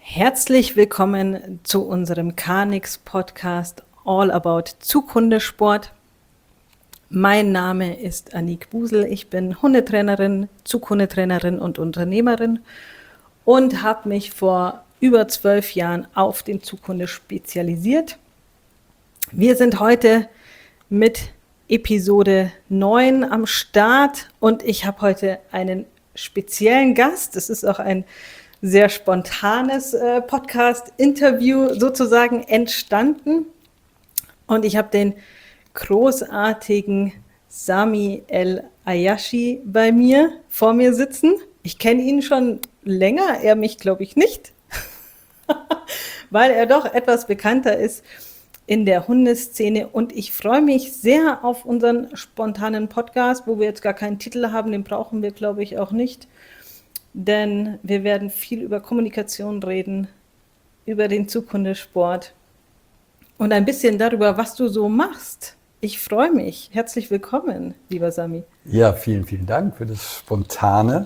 Herzlich willkommen zu unserem Carnix Podcast All About Zughundesport. Mein Name ist Anik Busel, ich bin Hundetrainerin, Zughundetrainerin und Unternehmerin und habe mich vor über 12 Jahren auf den Zughunde spezialisiert. Wir sind heute mit Episode 9 am Start und ich habe heute einen speziellen Gast. Es ist auch ein sehr spontanes Podcast-Interview sozusagen entstanden. Und ich habe den großartigen Sami El-Ayashi vor mir sitzen. Ich kenne ihn schon länger, er mich glaube ich nicht, weil er doch etwas bekannter ist in der Hundeszene. Und ich freue mich sehr auf unseren spontanen Podcast, wo wir jetzt gar keinen Titel haben, den brauchen wir glaube ich auch nicht. Denn wir werden viel über Kommunikation reden, über den Zughundesport und ein bisschen darüber, was du so machst. Ich freue mich. Herzlich willkommen, lieber Sami. Ja, vielen, vielen Dank für das Spontane.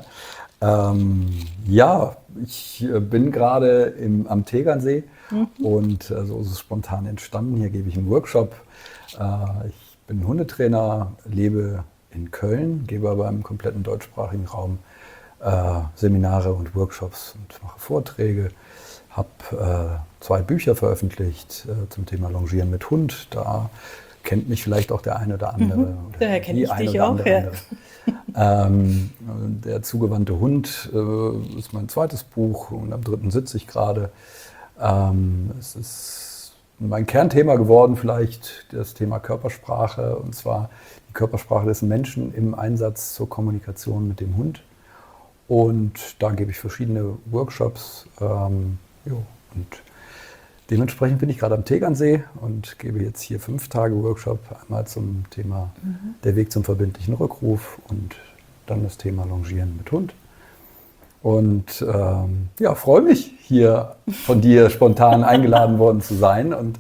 Ich bin gerade am Tegernsee und so ist es spontan entstanden. Hier gebe ich einen Workshop. Ich bin Hundetrainer, lebe in Köln, gebe aber im kompletten deutschsprachigen Raum Seminare und Workshops und mache Vorträge, habe 2 Bücher veröffentlicht zum Thema Longieren mit Hund. Da kennt mich vielleicht auch der eine oder andere. Daher kenne ich dich auch. Ja. Der zugewandte Hund ist mein zweites Buch und am 3. sitze ich gerade. Es ist mein Kernthema geworden, vielleicht das Thema Körpersprache, und zwar die Körpersprache des Menschen im Einsatz zur Kommunikation mit dem Hund. Und da gebe ich verschiedene Workshops und dementsprechend bin ich gerade am Tegernsee und gebe jetzt hier 5 Tage Workshop, einmal zum Thema der Weg zum verbindlichen Rückruf und dann das Thema Longieren mit Hund. Und freue mich, hier von dir spontan eingeladen worden zu sein und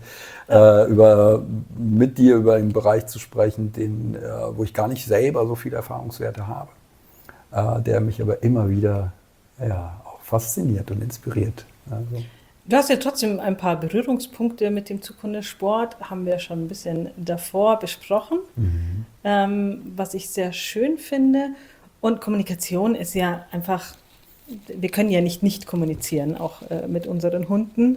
mit dir über einen Bereich zu sprechen, wo ich gar nicht selber so viele Erfahrungswerte habe. Der mich aber immer wieder auch fasziniert und inspiriert. Also. Du hast ja trotzdem ein paar Berührungspunkte mit dem Zughundesport, haben wir schon ein bisschen davor besprochen, was ich sehr schön finde. Und Kommunikation ist ja einfach, wir können ja nicht kommunizieren, auch mit unseren Hunden.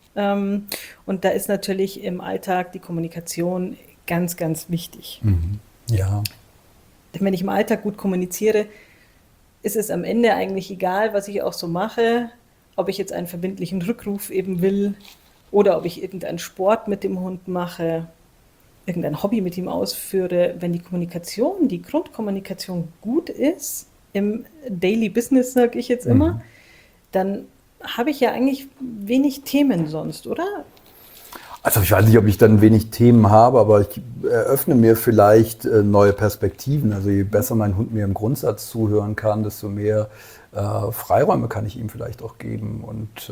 Und da ist natürlich im Alltag die Kommunikation ganz, ganz wichtig. Ja. Denn wenn ich im Alltag gut kommuniziere, ist es am Ende eigentlich egal, was ich auch so mache, ob ich jetzt einen verbindlichen Rückruf eben will oder ob ich irgendeinen Sport mit dem Hund mache, irgendein Hobby mit ihm ausführe. Wenn die Kommunikation, die Grundkommunikation gut ist, im Daily Business, sage ich jetzt immer, dann habe ich ja eigentlich wenig Themen sonst, oder? Also ich weiß nicht, ob ich dann wenig Themen habe, aber ich eröffne mir vielleicht neue Perspektiven. Also je besser mein Hund mir im Grundsatz zuhören kann, desto mehr Freiräume kann ich ihm vielleicht auch geben. Und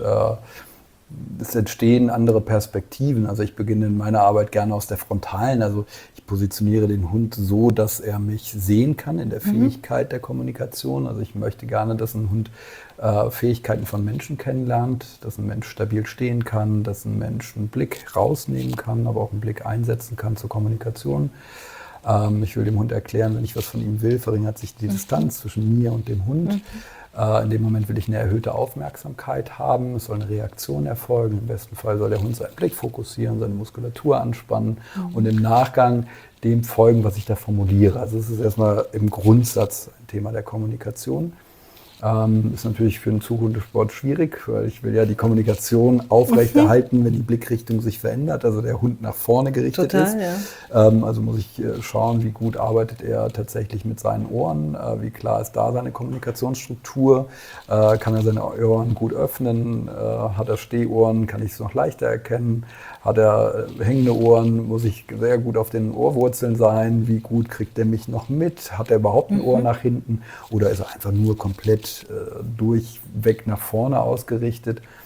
es entstehen andere Perspektiven. Also ich beginne in meiner Arbeit gerne aus der Frontalen. Also ich positioniere den Hund so, dass er mich sehen kann in der Fähigkeit der Kommunikation. Also ich möchte gerne, dass ein Hund Fähigkeiten von Menschen kennenlernt, dass ein Mensch stabil stehen kann, dass ein Mensch einen Blick rausnehmen kann, aber auch einen Blick einsetzen kann zur Kommunikation. Ich will dem Hund erklären, wenn ich was von ihm will, verringert sich die Distanz zwischen mir und dem Hund. In dem Moment will ich eine erhöhte Aufmerksamkeit haben, es soll eine Reaktion erfolgen. Im besten Fall soll der Hund seinen Blick fokussieren, seine Muskulatur anspannen und im Nachgang dem folgen, was ich da formuliere. Also es ist erstmal im Grundsatz ein Thema der Kommunikation. Ist natürlich für einen Zughundesport schwierig, weil ich will ja die Kommunikation aufrechterhalten, wenn die Blickrichtung sich verändert, also der Hund nach vorne gerichtet ist. Ja. Also muss ich schauen, wie gut arbeitet er tatsächlich mit seinen Ohren, wie klar ist da seine Kommunikationsstruktur, kann er seine Ohren gut öffnen, hat er Stehohren, kann ich es noch leichter erkennen, hat er hängende Ohren, muss ich sehr gut auf den Ohrwurzeln sein, wie gut kriegt er mich noch mit, hat er überhaupt ein Ohr nach hinten oder ist er einfach nur komplett durchweg nach vorne ausgerichtet.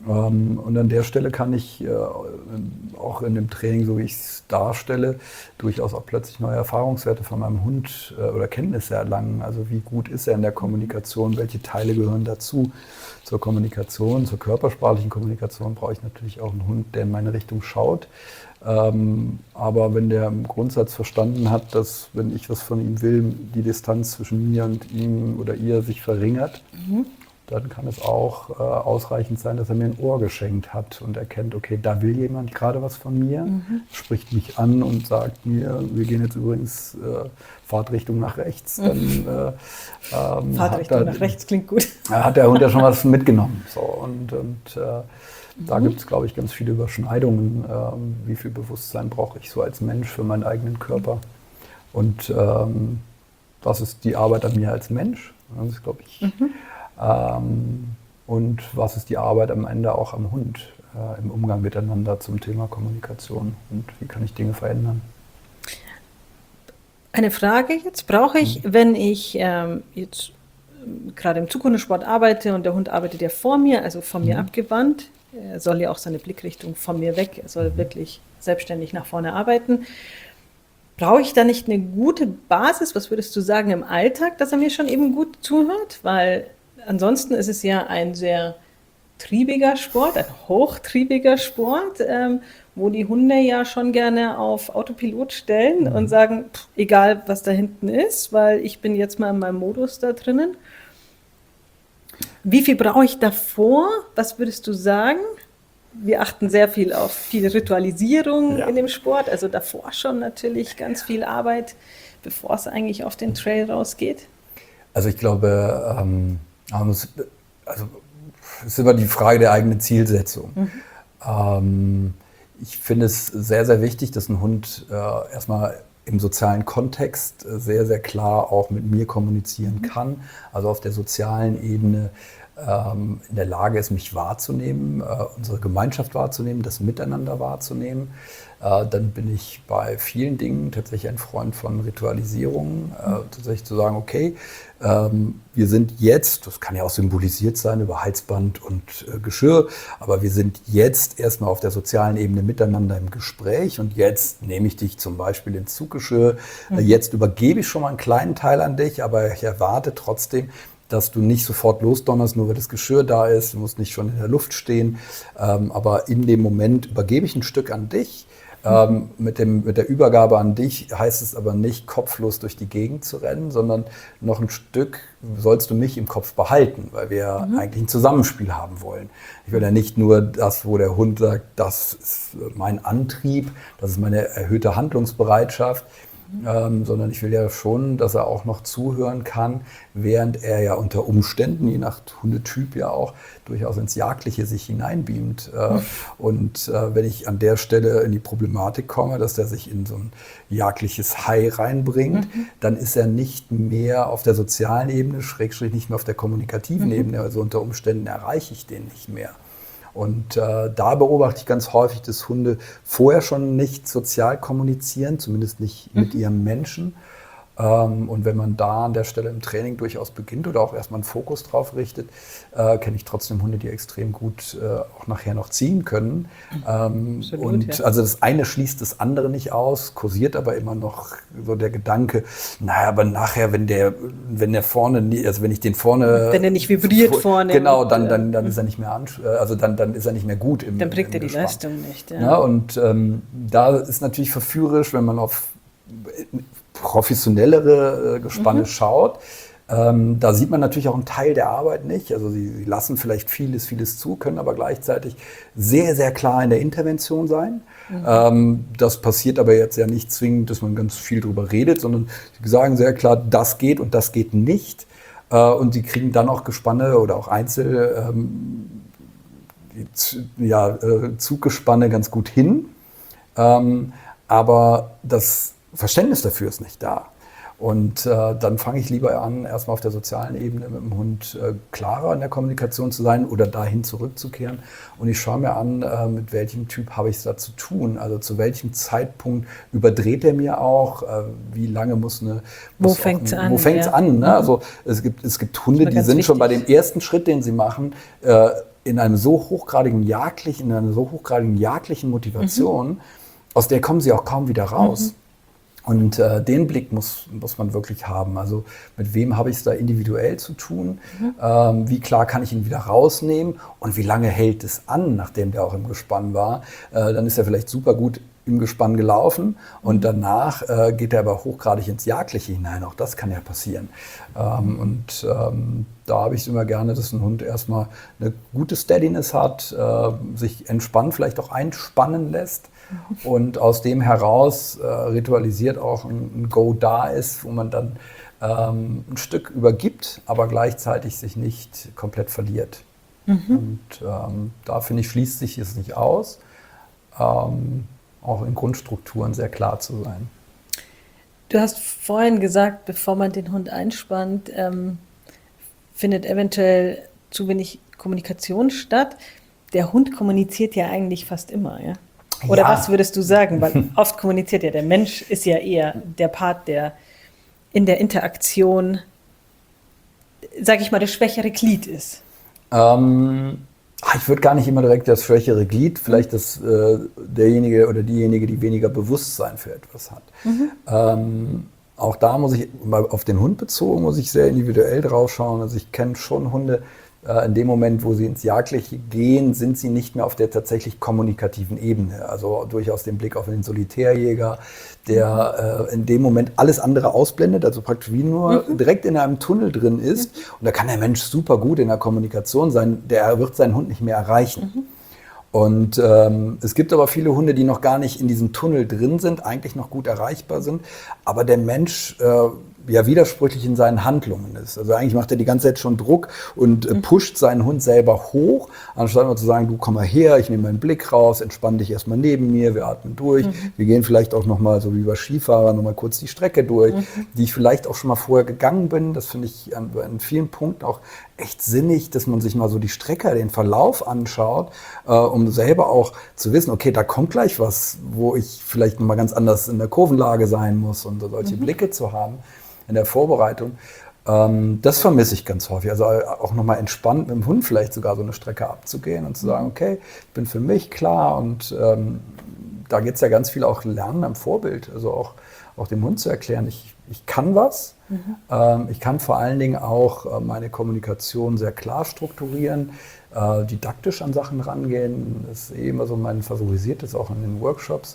Und an der Stelle kann ich auch in dem Training, so wie ich es darstelle, durchaus auch plötzlich neue Erfahrungswerte von meinem Hund oder Kenntnisse erlangen. Also wie gut ist er in der Kommunikation, welche Teile gehören dazu. Zur Kommunikation, zur körpersprachlichen Kommunikation brauche ich natürlich auch einen Hund, der in meine Richtung schaut. Aber wenn der im Grundsatz verstanden hat, dass, wenn ich was von ihm will, die Distanz zwischen mir und ihm oder ihr sich verringert, dann kann es auch ausreichend sein, dass er mir ein Ohr geschenkt hat und erkennt, okay, da will jemand gerade was von mir, spricht mich an und sagt mir, wir gehen jetzt übrigens Fahrtrichtung nach rechts. Dann, Fahrtrichtung nach rechts klingt gut. Hat der Hund ja schon was mitgenommen. So, und da gibt es, glaube ich, ganz viele Überschneidungen. Wie viel Bewusstsein brauche ich so als Mensch für meinen eigenen Körper? Und was ist die Arbeit an mir als Mensch? Das ist, glaube ich, und was ist die Arbeit am Ende auch am Hund im Umgang miteinander zum Thema Kommunikation und wie kann ich Dinge verändern? Eine Frage jetzt, brauche ich, wenn ich jetzt gerade im Zukunftssport arbeite und der Hund arbeitet ja vor mir, also von mir abgewandt, er soll ja auch seine Blickrichtung von mir weg, er soll wirklich selbstständig nach vorne arbeiten. Brauche ich da nicht eine gute Basis, was würdest du sagen im Alltag, dass er mir schon eben gut zuhört? Weil ansonsten ist es ja ein sehr triebiger Sport, ein hochtriebiger Sport, wo die Hunde ja schon gerne auf Autopilot stellen und sagen, egal was da hinten ist, weil ich bin jetzt mal in meinem Modus da drinnen. Wie viel brauche ich davor? Was würdest du sagen? Wir achten sehr viel auf viel Ritualisierung in dem Sport, also davor schon natürlich ganz viel Arbeit, bevor es eigentlich auf den Trail rausgeht. Also ich glaube, es ist immer die Frage der eigenen Zielsetzung. Ich finde es sehr, sehr wichtig, dass ein Hund erstmal im sozialen Kontext sehr, sehr klar auch mit mir kommunizieren kann. Also auf der sozialen Ebene in der Lage ist, mich wahrzunehmen, unsere Gemeinschaft wahrzunehmen, das Miteinander wahrzunehmen. Dann bin ich bei vielen Dingen tatsächlich ein Freund von Ritualisierung, tatsächlich zu sagen, okay, wir sind jetzt, das kann ja auch symbolisiert sein über Halsband und Geschirr, aber wir sind jetzt erstmal auf der sozialen Ebene miteinander im Gespräch und jetzt nehme ich dich zum Beispiel ins Zuggeschirr, jetzt übergebe ich schon mal einen kleinen Teil an dich, aber ich erwarte trotzdem, dass du nicht sofort losdonnerst, nur weil das Geschirr da ist, du musst nicht schon in der Luft stehen, aber in dem Moment übergebe ich ein Stück an dich. Mit der Übergabe an dich heißt es aber nicht, kopflos durch die Gegend zu rennen, sondern noch ein Stück sollst du mich im Kopf behalten, weil wir eigentlich ein Zusammenspiel haben wollen. Ich will ja nicht nur das, wo der Hund sagt, das ist mein Antrieb, das ist meine erhöhte Handlungsbereitschaft, sondern ich will ja schon, dass er auch noch zuhören kann, während er ja unter Umständen, je nach Hundetyp ja auch, durchaus ins Jagdliche sich hineinbeamt. Und wenn ich an der Stelle in die Problematik komme, dass der sich in so ein jagdliches High reinbringt, dann ist er nicht mehr auf der sozialen Ebene, Schrägstrich nicht mehr auf der kommunikativen Ebene, also unter Umständen erreiche ich den nicht mehr. Und da beobachte ich ganz häufig, dass Hunde vorher schon nicht sozial kommunizieren, zumindest nicht mit ihrem Menschen. Und wenn man da an der Stelle im Training durchaus beginnt oder auch erstmal einen Fokus drauf richtet, kenne ich trotzdem Hunde, die extrem gut auch nachher noch ziehen können. Absolut, also das eine schließt das andere nicht aus, kursiert aber immer noch so der Gedanke, naja, aber nachher, wenn der vorne, also wenn ich den vorne... Wenn er nicht vibriert vorne. Genau, dann ist er nicht mehr dann ist er nicht mehr gut im Dann bringt er die Gespann. Leistung nicht. Ja. Ja, und da ist natürlich verführerisch, wenn man auf professionellere Gespanne schaut. Da sieht man natürlich auch einen Teil der Arbeit nicht. Also sie lassen vielleicht vieles zu, können aber gleichzeitig sehr, sehr klar in der Intervention sein. Das passiert aber jetzt ja nicht zwingend, dass man ganz viel drüber redet, sondern sie sagen sehr klar, das geht und das geht nicht. Und sie kriegen dann auch Gespanne oder auch Zuggespanne ganz gut hin. Aber das Verständnis dafür ist nicht da. Und dann fange ich lieber an, erstmal auf der sozialen Ebene mit dem Hund klarer in der Kommunikation zu sein oder dahin zurückzukehren. Und ich schaue mir an, mit welchem Typ habe ich es da zu tun. Also zu welchem Zeitpunkt überdreht er mir auch, wie lange wo fängt es an? Ne? Also es gibt Hunde, die sind schon bei dem ersten Schritt, den sie machen, in einer so hochgradigen jagdlichen Motivation, aus der kommen sie auch kaum wieder raus. Und den Blick muss man wirklich haben. Also mit wem habe ich es da individuell zu tun? Wie klar kann ich ihn wieder rausnehmen? Und wie lange hält es an, nachdem der auch im Gespann war? Dann ist er vielleicht super gut im Gespann gelaufen und danach geht er aber hochgradig ins Jagdliche hinein. Auch das kann ja passieren. Da habe ich es immer gerne, dass ein Hund erstmal eine gute Steadiness hat, sich entspannt, vielleicht auch einspannen lässt. Und aus dem heraus ritualisiert auch ein Go da ist, wo man dann ein Stück übergibt, aber gleichzeitig sich nicht komplett verliert. Und da finde ich, schließt sich es nicht aus, auch in Grundstrukturen sehr klar zu sein. Du hast vorhin gesagt, bevor man den Hund einspannt, findet eventuell zu wenig Kommunikation statt. Der Hund kommuniziert ja eigentlich fast immer, ja? Oder was würdest du sagen? Weil oft kommuniziert ja der Mensch, ist ja eher der Part, der in der Interaktion, sag ich mal, das schwächere Glied ist. Ich würde gar nicht immer direkt das schwächere Glied, vielleicht derjenige oder diejenige, die weniger Bewusstsein für etwas hat. Auch da muss ich, mal auf den Hund bezogen, muss ich sehr individuell drauf schauen. Also ich kenne schon Hunde, in dem Moment, wo sie ins Jagdliche gehen, sind sie nicht mehr auf der tatsächlich kommunikativen Ebene. Also durchaus den Blick auf den Solitärjäger, der in dem Moment alles andere ausblendet, also praktisch wie nur direkt in einem Tunnel drin ist. Und da kann der Mensch super gut in der Kommunikation sein, der wird seinen Hund nicht mehr erreichen. Und es gibt aber viele Hunde, die noch gar nicht in diesem Tunnel drin sind, eigentlich noch gut erreichbar sind, aber der Mensch ja widersprüchlich in seinen Handlungen ist. Also eigentlich macht er die ganze Zeit schon Druck und pusht seinen Hund selber hoch, anstatt mal zu sagen, du komm mal her, ich nehme meinen Blick raus, entspann dich erstmal neben mir, wir atmen durch, wir gehen vielleicht auch nochmal, so wie bei Skifahrern, nochmal kurz die Strecke durch, die ich vielleicht auch schon mal vorher gegangen bin. Das finde ich an vielen Punkten auch echt sinnig, dass man sich mal so die Strecke, den Verlauf anschaut, um selber auch zu wissen, okay, da kommt gleich was, wo ich vielleicht nochmal ganz anders in der Kurvenlage sein muss und solche Blicke zu haben in der Vorbereitung. Das vermisse ich ganz häufig. Also auch nochmal entspannt mit dem Hund vielleicht sogar so eine Strecke abzugehen und zu sagen, okay, ich bin für mich klar und da geht es ja ganz viel auch Lernen am Vorbild, also auch dem Hund zu erklären, ich kann was. Ich kann vor allen Dingen auch meine Kommunikation sehr klar strukturieren, didaktisch an Sachen rangehen. Das ist immer so mein favorisiertes, auch in den Workshops.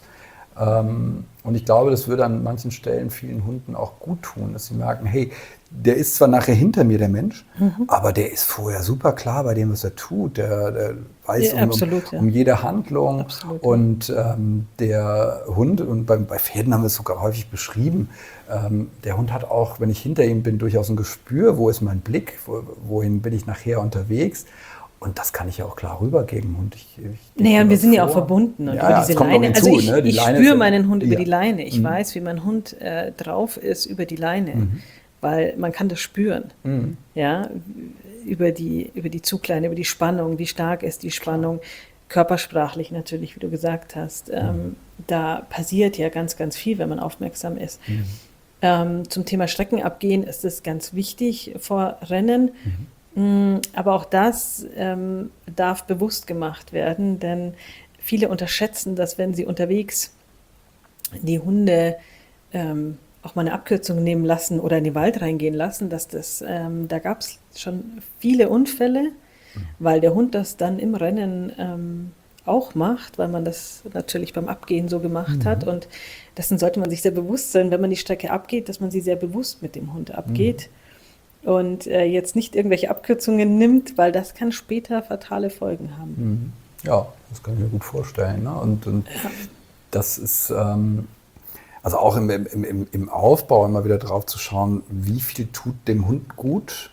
Und ich glaube, das würde an manchen Stellen vielen Hunden auch gut tun, dass sie merken, hey, der ist zwar nachher hinter mir, der Mensch, aber der ist vorher super klar bei dem, was er tut. Der weiß um jede Handlung. Absolut, und der Hund, und bei Pferden haben wir es sogar häufig beschrieben, der Hund hat auch, wenn ich hinter ihm bin, durchaus ein Gespür, wo ist mein Blick, wohin bin ich nachher unterwegs. Und das kann ich ja auch klar rübergeben. Und naja, und wir sind ja auch verbunden. Und über diese Leine. Also ich spüre meinen Hund über die Leine. Ich weiß, wie mein Hund drauf ist über die Leine. Weil man kann das spüren. Ja, über die Zugleine, über die Spannung, wie stark ist die Spannung. Körpersprachlich natürlich, wie du gesagt hast. Da passiert ja ganz, ganz viel, wenn man aufmerksam ist. Zum Thema Streckenabgehen ist es ganz wichtig vor Rennen. Aber auch das darf bewusst gemacht werden, denn viele unterschätzen, dass wenn sie unterwegs die Hunde auch mal eine Abkürzung nehmen lassen oder in den Wald reingehen lassen, dass da gab es schon viele Unfälle, weil der Hund das dann im Rennen auch macht, weil man das natürlich beim Abgehen so gemacht hat. Und dessen sollte man sich sehr bewusst sein, wenn man die Strecke abgeht, dass man sie sehr bewusst mit dem Hund abgeht. Und jetzt nicht irgendwelche Abkürzungen nimmt, weil das kann später fatale Folgen haben. Ja, das kann ich mir gut vorstellen. Ne? Und das ist also auch im Aufbau immer wieder drauf zu schauen, wie viel tut dem Hund gut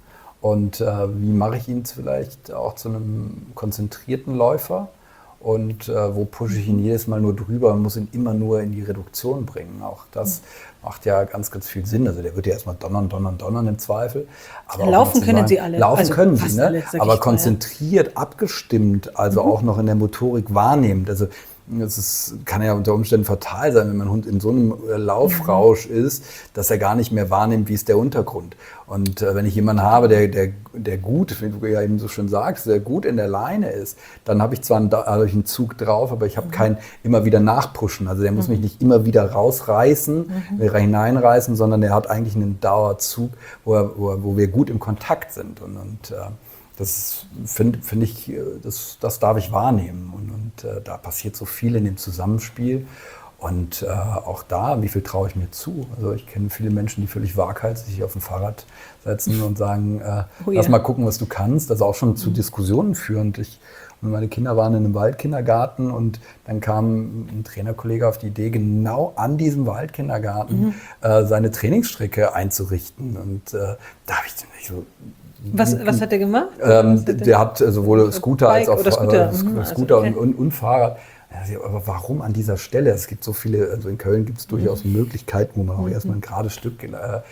und wie mache ich ihn vielleicht auch zu einem konzentrierten Läufer und wo pushe ich ihn jedes Mal nur drüber und muss ihn immer nur in die Reduktion bringen. Auch das macht ja ganz, ganz viel Sinn. Also der wird ja erstmal donnern im Zweifel. Aber laufen können sie alle. Laufen also können sie, ne? Aber konzentriert, abgestimmt, also auch noch in der Motorik wahrnehmend. Also kann ja unter Umständen fatal sein, wenn mein Hund in so einem Laufrausch ist, dass er gar nicht mehr wahrnimmt, wie ist der Untergrund. Und wenn ich jemanden habe, der gut, wie du ja eben so schön sagst, der gut in der Leine ist, dann habe ich zwar einen Zug drauf, aber ich habe kein immer wieder nachpushen. Also der muss mich nicht immer wieder rausreißen, hineinreißen, sondern der hat eigentlich einen Dauerzug, wo wir gut im Kontakt sind. Und das finde ich, das darf ich wahrnehmen. Und da passiert so viel in dem Zusammenspiel. Und auch da, wie viel traue ich mir zu? Also ich kenne viele Menschen, die völlig waghalsig sich auf ein Fahrrad setzen und sagen, lass mal gucken, was du kannst. Das ist auch schon zu Diskussionen führend. Meine Kinder waren in einem Waldkindergarten und dann kam ein Trainerkollege auf die Idee, genau an diesem Waldkindergarten seine Trainingsstrecke einzurichten. Und da habe ich nicht so... Was hat er gemacht? Der hat sowohl Scooter als auch Scooter okay. und Fahrrad. Aber warum an dieser Stelle? Es gibt so viele, also in Köln gibt es durchaus Möglichkeiten, wo man auch erstmal ein gerades Stück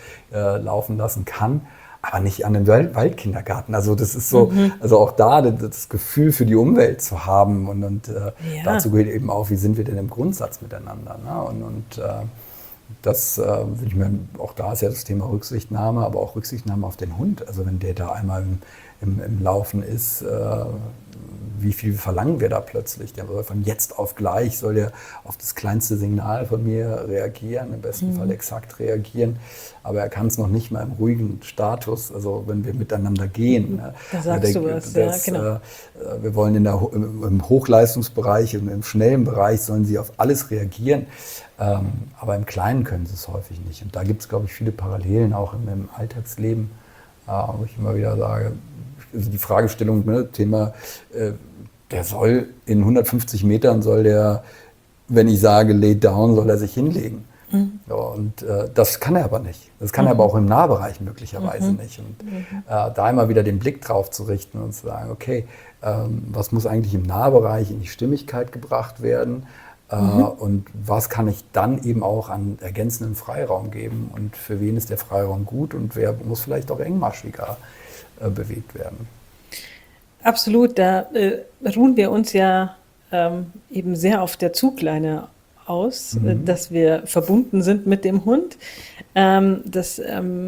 laufen lassen kann, aber nicht an den Waldkindergarten. Also das ist so, also auch da das Gefühl für die Umwelt zu haben und dazu gehört eben auch, wie sind wir denn im Grundsatz miteinander. Ne? Das würde ich mir, auch da ist ja das Thema Rücksichtnahme, aber auch Rücksichtnahme auf den Hund. Also wenn der da einmal im Laufen ist, wie viel verlangen wir da plötzlich? Der soll von jetzt auf gleich, soll der auf das kleinste Signal von mir reagieren, im besten Fall exakt reagieren, aber er kann es noch nicht mal im ruhigen Status, also wenn wir miteinander gehen. Da sagst du was, ja, genau. Wir wollen im Hochleistungsbereich und im schnellen Bereich sollen sie auf alles reagieren, aber im Kleinen können sie es häufig nicht. Und da gibt es, glaube ich, viele Parallelen auch im Alltagsleben, wo ich immer wieder sage, also die Fragestellung, Thema, der soll in 150 Metern, wenn ich sage, lay down, soll er sich hinlegen. Ja, und das kann er aber nicht. Das kann er aber auch im Nahbereich möglicherweise nicht. Und da immer wieder den Blick drauf zu richten und zu sagen, okay, was muss eigentlich im Nahbereich in die Stimmigkeit gebracht werden? Und was kann ich dann eben auch an ergänzendem Freiraum geben? Und für wen ist der Freiraum gut und wer muss vielleicht auch engmaschiger bewegt werden? Absolut, da ruhen wir uns ja eben sehr auf der Zugleine aus, dass wir verbunden sind mit dem Hund. Das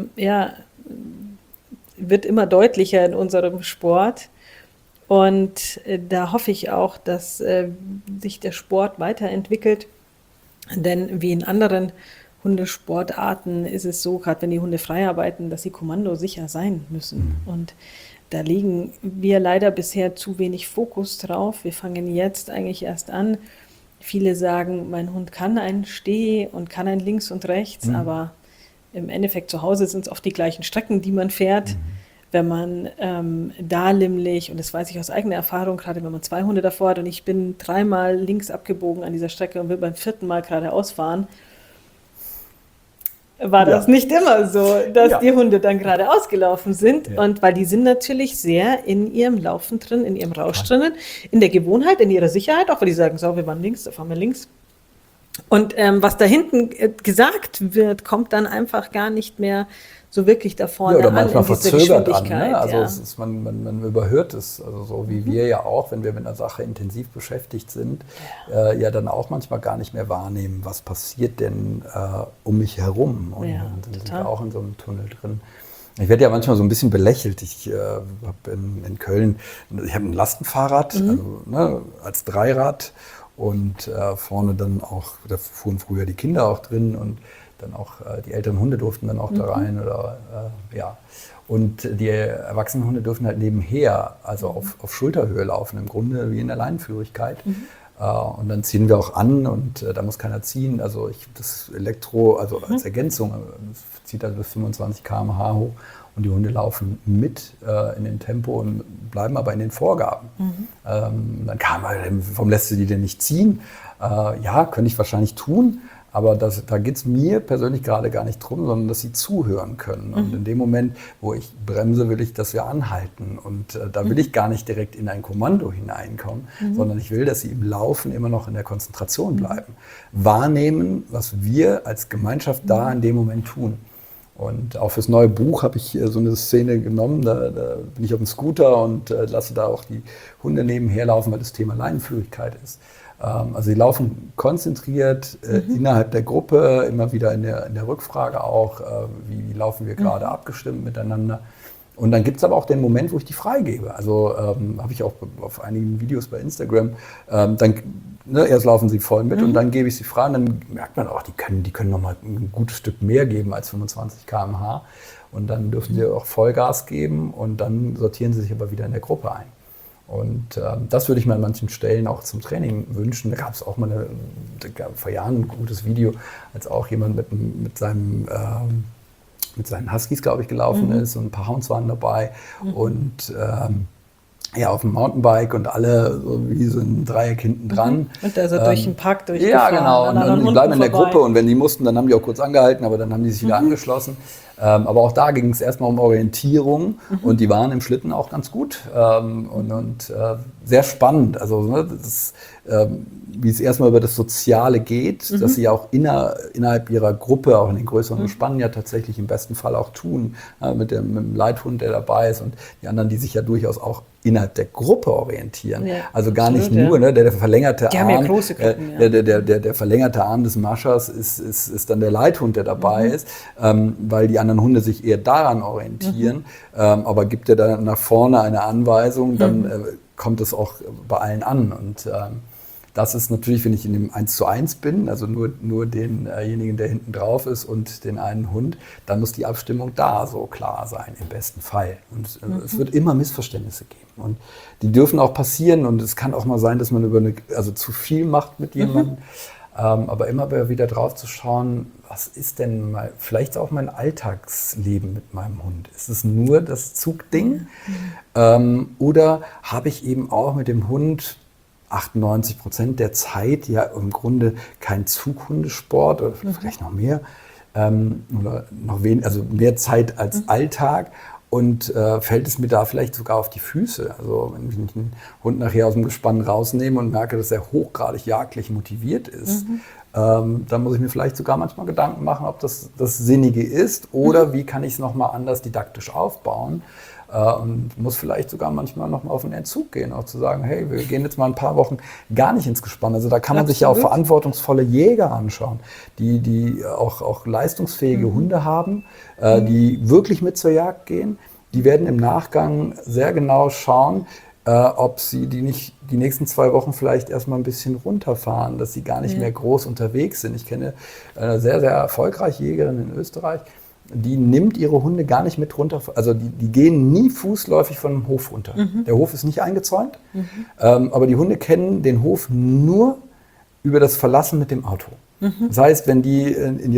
wird immer deutlicher in unserem Sport. Und da hoffe ich auch, dass sich der Sport weiterentwickelt. Denn wie in anderen Hundesportarten ist es so, gerade wenn die Hunde frei arbeiten, dass sie kommandosicher sein müssen. Und da legen wir leider bisher zu wenig Fokus drauf. Wir fangen jetzt eigentlich erst an. Viele sagen, mein Hund kann ein Steh und kann ein links und rechts, aber im Endeffekt zu Hause sind es oft die gleichen Strecken, die man fährt. Wenn man da nämlich, und das weiß ich aus eigener Erfahrung, gerade wenn man 2 Hunde davor hat und ich bin 3-mal links abgebogen an dieser Strecke und will beim 4. Mal geradeaus fahren, war das nicht immer so, dass die Hunde dann geradeaus gelaufen sind. Und weil die sind natürlich sehr in ihrem Laufen drin, in ihrem Rausch drinnen, in der Gewohnheit, in ihrer Sicherheit, auch weil die sagen, so, wir waren links, da fahren wir links. Und was da hinten gesagt wird, kommt dann einfach gar nicht mehr so wirklich da vorne oder manchmal an in dieser verzögert Geschwindigkeit. an. Ne? Also man überhört es. Also so wie wir ja auch, wenn wir mit einer Sache intensiv beschäftigt sind, ja dann auch manchmal gar nicht mehr wahrnehmen, was passiert denn um mich herum. Und dann sind wir auch in so einem Tunnel drin. Ich werde ja manchmal so ein bisschen belächelt. Ich habe in Köln, ich habe ein Lastenfahrrad, also, als Dreirad und vorne dann auch, da fuhren früher die Kinder auch drin und dann auch die älteren Hunde durften dann auch da rein und die erwachsenen Hunde dürfen halt nebenher, also auf Schulterhöhe laufen, im Grunde wie in der Leinenführigkeit. Und dann ziehen wir auch an und da muss keiner ziehen. Also das Elektro, also als Ergänzung, zieht also bis 25 km/h hoch und die Hunde laufen mit in dem Tempo und bleiben aber in den Vorgaben. Dann kam halt, warum lässt du die denn nicht ziehen? Ja, könnte ich wahrscheinlich tun. Aber da geht es mir persönlich gerade gar nicht drum, sondern dass sie zuhören können. Und in dem Moment, wo ich bremse, will ich, dass wir anhalten. Und da will ich gar nicht direkt in ein Kommando hineinkommen, sondern ich will, dass sie im Laufen immer noch in der Konzentration bleiben. Wahrnehmen, was wir als Gemeinschaft da in dem Moment tun. Und auch fürs neue Buch habe ich so eine Szene genommen, da bin ich auf dem Scooter und lasse da auch die Hunde nebenher laufen, weil das Thema Leinenführigkeit ist. Also sie laufen konzentriert innerhalb der Gruppe, immer wieder in der Rückfrage auch, wie laufen wir gerade abgestimmt miteinander. Und dann gibt es aber auch den Moment, wo ich die freigebe. Also habe ich auch auf einigen Videos bei Instagram. Erst laufen sie voll mit und dann gebe ich sie frei. Und dann merkt man auch, die können noch mal ein gutes Stück mehr geben als 25 km/h. Und dann dürfen sie auch Vollgas geben und dann sortieren sie sich aber wieder in der Gruppe ein. Und das würde ich mir an manchen Stellen auch zum Training wünschen. Da gab es auch mal vor Jahren ein gutes Video, als auch jemand mit seinen Huskies, glaube ich, gelaufen ist und ein paar Hounds waren dabei und auf dem Mountainbike und alle so wie so ein Dreieck hinten dran. Und also durch den Park durchgefahren. Ja, genau. Und die bleiben in der Gruppe und wenn die mussten, dann haben die auch kurz angehalten, aber dann haben die sich wieder angeschlossen. Aber auch da ging es erstmal um Orientierung und die waren im Schlitten auch ganz gut und sehr spannend. Also wie es erstmal über das Soziale geht, dass sie auch innerhalb ihrer Gruppe, auch in den größeren Gespannen ja tatsächlich im besten Fall auch tun, mit dem Leithund, der dabei ist und die anderen, die sich ja durchaus auch innerhalb der Gruppe orientieren. Ja, also gar absolut, nicht nur, der verlängerte die Arm, haben ja große Gruppen, der verlängerte Arm des Maschers ist dann der Leithund, der dabei ist, weil die anderen Hunde sich eher daran orientieren. Aber gibt er dann nach vorne eine Anweisung, dann kommt es auch bei allen an. Und das ist natürlich, wenn ich in dem 1:1 bin, also nur denjenigen, der hinten drauf ist und den einen Hund, dann muss die Abstimmung da so klar sein, im besten Fall. Und es wird immer Missverständnisse geben. Und die dürfen auch passieren und es kann auch mal sein, dass man zu viel macht mit jemandem. Aber immer wieder drauf zu schauen, was ist denn vielleicht auch mein Alltagsleben mit meinem Hund? Ist es nur das Zugding? Oder habe ich eben auch mit dem Hund 98% der Zeit ja im Grunde kein Zughundesport oder vielleicht noch mehr oder noch weniger, also mehr Zeit als Alltag und fällt es mir da vielleicht sogar auf die Füße. Also wenn ich einen Hund nachher aus dem Gespann rausnehme und merke, dass er hochgradig jagdlich motiviert ist, dann muss ich mir vielleicht sogar manchmal Gedanken machen, ob das Sinnige ist oder wie kann ich es nochmal anders didaktisch aufbauen. Und muss vielleicht sogar manchmal noch mal auf einen Entzug gehen, auch zu sagen, hey, wir gehen jetzt mal ein paar Wochen gar nicht ins Gespann. Also da kann man sich ja auch verantwortungsvolle Jäger anschauen, die auch leistungsfähige Hunde haben, die wirklich mit zur Jagd gehen. Die werden im Nachgang sehr genau schauen, ob sie die nächsten 2 Wochen vielleicht erstmal ein bisschen runterfahren, dass sie gar nicht mehr groß unterwegs sind. Ich kenne eine sehr, sehr erfolgreiche Jägerin in Österreich, die nimmt ihre Hunde gar nicht mit runter, also die gehen nie fußläufig von dem Hof runter. Der Hof ist nicht eingezäunt, aber die Hunde kennen den Hof nur über das Verlassen mit dem Auto. Das heißt, wenn die in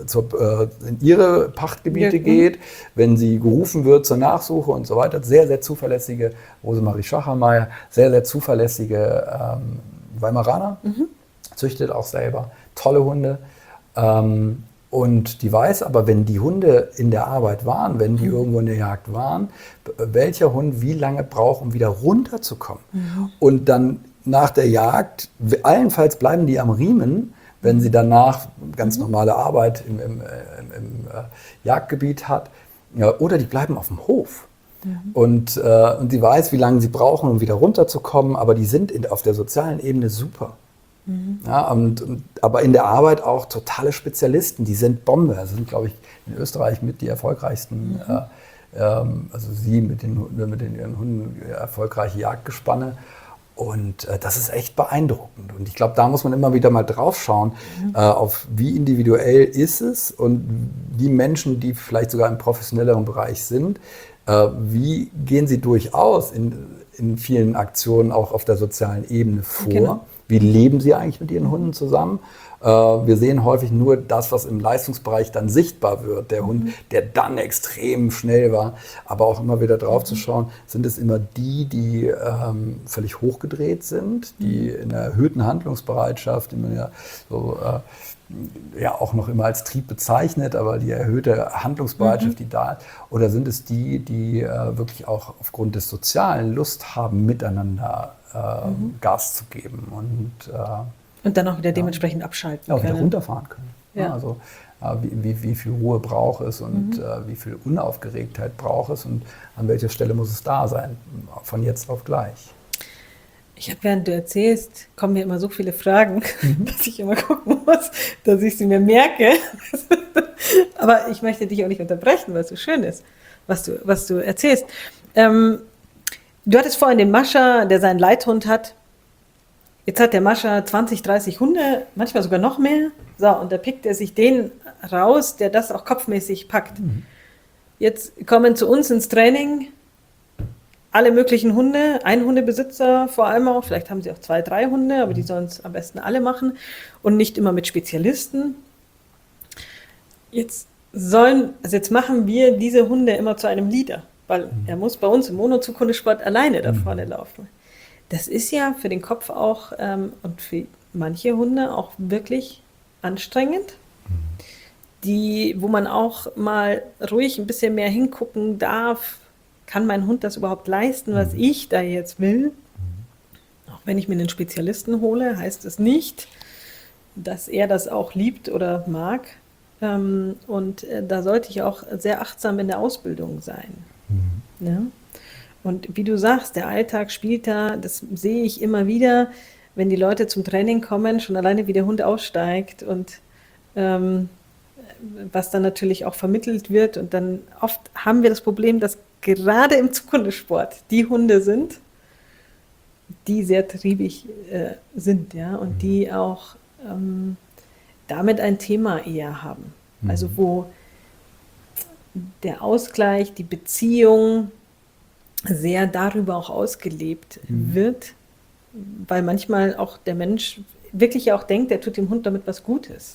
ihre Pachtgebiete geht, wenn sie gerufen wird zur Nachsuche und so weiter, sehr, sehr zuverlässige Rosemarie Schachermeier, sehr, sehr zuverlässige Weimaraner, züchtet auch selber, tolle Hunde. Und die weiß aber, wenn die Hunde in der Arbeit waren, wenn die irgendwo in der Jagd waren, welcher Hund wie lange braucht, um wieder runterzukommen. Und dann nach der Jagd, allenfalls bleiben die am Riemen, wenn sie danach ganz normale Arbeit im Jagdgebiet hat, oder die bleiben auf dem Hof. Und sie weiß, wie lange sie brauchen, um wieder runterzukommen, aber die sind auf der sozialen Ebene super. Ja, aber in der Arbeit auch totale Spezialisten, die sind Bombe. Also sind, glaube ich, in Österreich mit die erfolgreichsten, also sie mit ihren Hunden erfolgreiche Jagdgespanne. Und das ist echt beeindruckend. Und ich glaube, da muss man immer wieder mal drauf schauen, auf wie individuell ist es und die Menschen, die vielleicht sogar im professionelleren Bereich sind, wie gehen sie durchaus in vielen Aktionen auch auf der sozialen Ebene vor. Genau. Wie leben sie eigentlich mit ihren Hunden zusammen? Wir sehen häufig nur das, was im Leistungsbereich dann sichtbar wird. Der Hund, der dann extrem schnell war. Aber auch immer wieder drauf zu schauen, sind es immer die völlig hochgedreht sind, die in einer erhöhten Handlungsbereitschaft, die man ja so auch noch immer als Trieb bezeichnet, aber die erhöhte Handlungsbereitschaft, die da ist. Oder sind es die wirklich auch aufgrund des Sozialen Lust haben, miteinander Gas zu geben und dann auch wieder dementsprechend abschalten können. Auch wieder runterfahren können. Ja. Also wie viel Ruhe braucht es und wie viel Unaufgeregtheit braucht es und an welcher Stelle muss es da sein, von jetzt auf gleich. Während du erzählst, kommen mir immer so viele Fragen, dass ich immer gucken muss, dass ich sie mir merke. Aber ich möchte dich auch nicht unterbrechen, weil es so schön ist, was du erzählst. Du hattest vorhin den Mascha, der seinen Leithund hat. Jetzt hat der Mascha 20, 30 Hunde, manchmal sogar noch mehr. So, und da pickt er sich den raus, der das auch kopfmäßig packt. Jetzt kommen zu uns ins Training alle möglichen Hunde, ein Hundebesitzer vor allem auch, vielleicht haben sie auch 2, 3 Hunde, aber die sollen es am besten alle machen und nicht immer mit Spezialisten. Jetzt machen wir diese Hunde immer zu einem Leader, weil er muss bei uns im Mono-Zukunftssport alleine da vorne laufen. Das ist ja für den Kopf auch und für manche Hunde auch wirklich anstrengend, wo man auch mal ruhig ein bisschen mehr hingucken darf. Kann mein Hund das überhaupt leisten, was ich da jetzt will? Auch wenn ich mir einen Spezialisten hole, heißt es nicht, dass er das auch liebt oder mag. Und da sollte ich auch sehr achtsam in der Ausbildung sein. Ja? Und wie du sagst, der Alltag spielt da, das sehe ich immer wieder, wenn die Leute zum Training kommen, schon alleine wie der Hund aussteigt und was dann natürlich auch vermittelt wird. Und dann oft haben wir das Problem, dass gerade im Zukunftssport die Hunde sind, die sehr triebig sind, ja, und die auch damit ein Thema eher haben. Also wo der Ausgleich, die Beziehung sehr darüber auch ausgelebt wird, weil manchmal auch der Mensch wirklich auch denkt, er tut dem Hund damit was Gutes.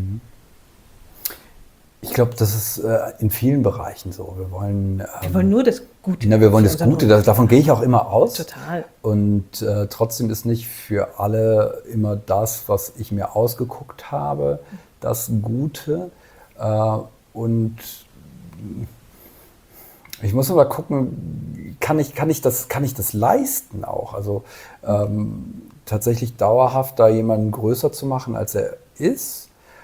Ich glaube, das ist in vielen Bereichen so. Wir wollen nur das Gute. Wir wollen das Gute, davon gehe ich auch immer aus. Total. Und trotzdem ist nicht für alle immer das, was ich mir ausgeguckt habe, das Gute. Und ich muss mal gucken, kann ich das leisten auch? Also tatsächlich dauerhaft da jemanden größer zu machen, als er ist.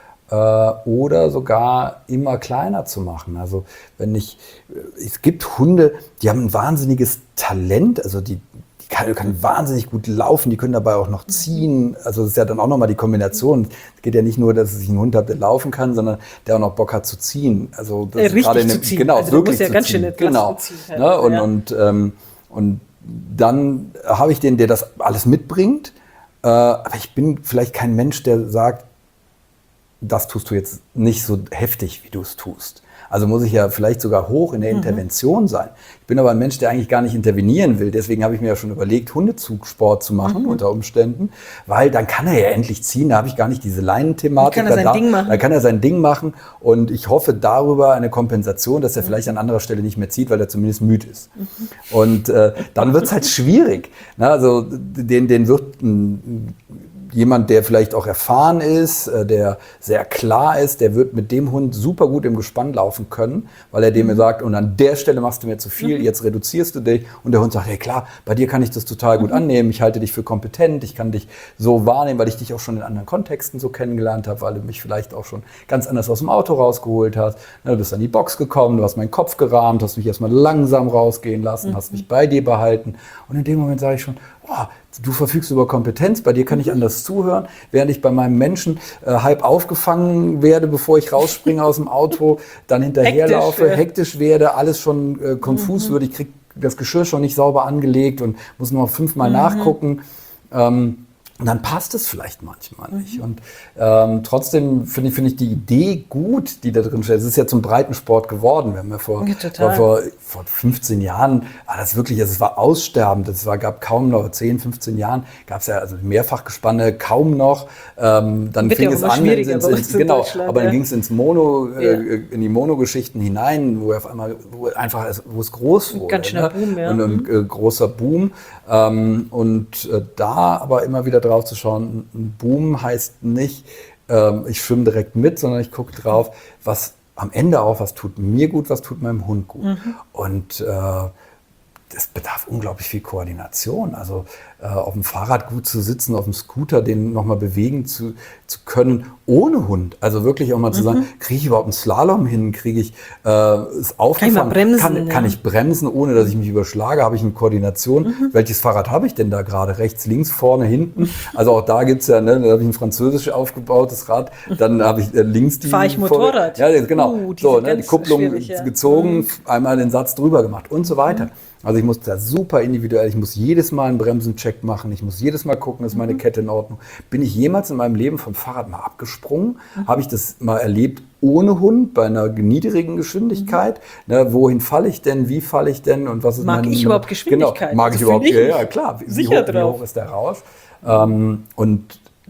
Oder sogar immer kleiner zu machen. Also es gibt Hunde, die haben ein wahnsinniges Talent, also die können wahnsinnig gut laufen, die können dabei auch noch ziehen. Also das ist ja dann auch nochmal die Kombination. Es geht ja nicht nur, dass ich einen Hund habe, der laufen kann, sondern der auch noch Bock hat zu ziehen. Also das richtig zu ziehen. Genau, also wirklich ja zu ganz ziehen. Schön Genau. ziehen halt, Ne? Und dann habe ich den, der das alles mitbringt. Aber ich bin vielleicht kein Mensch, der sagt, das tust du jetzt nicht so heftig, wie du es tust. Also muss ich ja vielleicht sogar hoch in der Intervention sein. Ich bin aber ein Mensch, der eigentlich gar nicht intervenieren will. Deswegen habe ich mir ja schon überlegt, Hundezugsport zu machen unter Umständen, weil dann kann er ja endlich ziehen. Da habe ich gar nicht diese Leinenthematik. Dann kann er sein Ding machen. Da kann er sein Ding machen und ich hoffe darüber eine Kompensation, dass er vielleicht an anderer Stelle nicht mehr zieht, weil er zumindest müde ist. Und dann wird es halt schwierig. Na, also den wird jemand, der vielleicht auch erfahren ist, der sehr klar ist, der wird mit dem Hund super gut im Gespann laufen können, weil er dem sagt, und an der Stelle machst du mir zu viel, jetzt reduzierst du dich. Und der Hund sagt, hey klar, bei dir kann ich das total gut annehmen, ich halte dich für kompetent, ich kann dich so wahrnehmen, weil ich dich auch schon in anderen Kontexten so kennengelernt habe, weil du mich vielleicht auch schon ganz anders aus dem Auto rausgeholt hast. Du bist an die Box gekommen, du hast meinen Kopf gerahmt, hast mich erstmal langsam rausgehen lassen, hast mich bei dir behalten. Und in dem Moment sage ich schon, oh, du verfügst über Kompetenz, bei dir kann ich anders zuhören, während ich bei meinem Menschen halb aufgefangen werde, bevor ich rausspringe aus dem Auto, dann hinterherlaufe, hektisch werde, alles schon konfus wird, ich kriege das Geschirr schon nicht sauber angelegt und muss noch 5-mal nachgucken. Und dann passt es vielleicht manchmal nicht. Und trotzdem finde ich die Idee gut, die da drin steht. Es ist ja zum Breitensport geworden. Wir haben ja vor 15 Jahren, es war aussterbend. Gab kaum noch, 10, 15 Jahren gab es ja also Mehrfachgespanne kaum noch. Dann fing es an, aber dann ging es ins Mono, in die Mono-Geschichten hinein, wo es groß wurde. Ganz schöner Boom, ja. Und großer Boom. Da aber immer wieder drauf zu schauen, ein Boom heißt nicht, ich schwimme direkt mit, sondern ich gucke drauf, was am Ende auch, was tut mir gut, was tut meinem Hund gut. Und das bedarf unglaublich viel Koordination. Also auf dem Fahrrad gut zu sitzen, auf dem Scooter den nochmal bewegen zu können, ohne Hund. Also wirklich auch mal zu sagen, kriege ich überhaupt einen Slalom hin? Kriege ich es aufgefangen? Kann ich mal bremsen? Kann ich bremsen, ohne dass ich mich überschlage? Habe ich eine Koordination? Welches Fahrrad habe ich denn da gerade? Rechts, links, vorne, hinten? Also auch da gibt es ja, ne, da habe ich ein französisch aufgebautes Rad, dann habe ich links die... Fahre ich Motorrad? Ja, genau. So, ne, die Kupplung gezogen, einmal den Satz drüber gemacht und so weiter. Also ich muss da super individuell, ich muss jedes Mal einen Bremsencheck machen, ich muss jedes Mal gucken, ist meine Kette in Ordnung. Bin ich jemals in meinem Leben vom Fahrrad mal abgesprungen? Habe ich das mal erlebt ohne Hund, bei einer niedrigen Geschwindigkeit? Ne, wohin falle ich denn, wie falle ich denn und was ist Mag ich überhaupt Geschwindigkeit? Genau, mag ich überhaupt, ja klar, wie hoch ist der Rausch? Und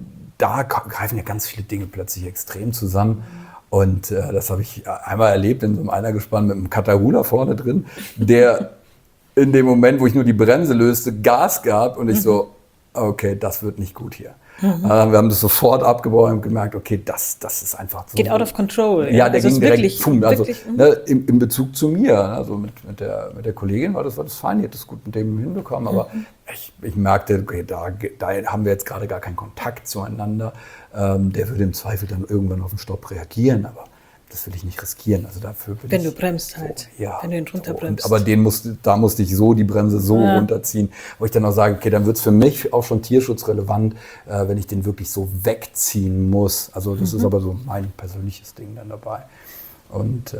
da greifen ja ganz viele Dinge plötzlich extrem zusammen. Und das habe ich einmal erlebt in so einem Einergespann mit einem Katarula vorne drin, der in dem Moment, wo ich nur die Bremse löste, Gas gab und ich so, okay, das wird nicht gut hier. Wir haben das sofort abgebaut und gemerkt, okay, das ist einfach so. Geht out of control. Ja, der ging direkt wirklich, also ne, in Bezug zu mir, also mit der Kollegin war das fein, die hat das gut mit dem hinbekommen, aber ich merkte, okay, da haben wir jetzt gerade gar keinen Kontakt zueinander. Der würde im Zweifel dann irgendwann auf den Stopp reagieren, aber das will ich nicht riskieren. Also dafür wenn du bremst halt, so, ja, wenn du ihn runterbremst. Aber da musste ich so die Bremse so runterziehen, wo ich dann auch sage, okay, dann wird es für mich auch schon tierschutzrelevant, wenn ich den wirklich so wegziehen muss. Also das ist aber so mein persönliches Ding dann dabei. Und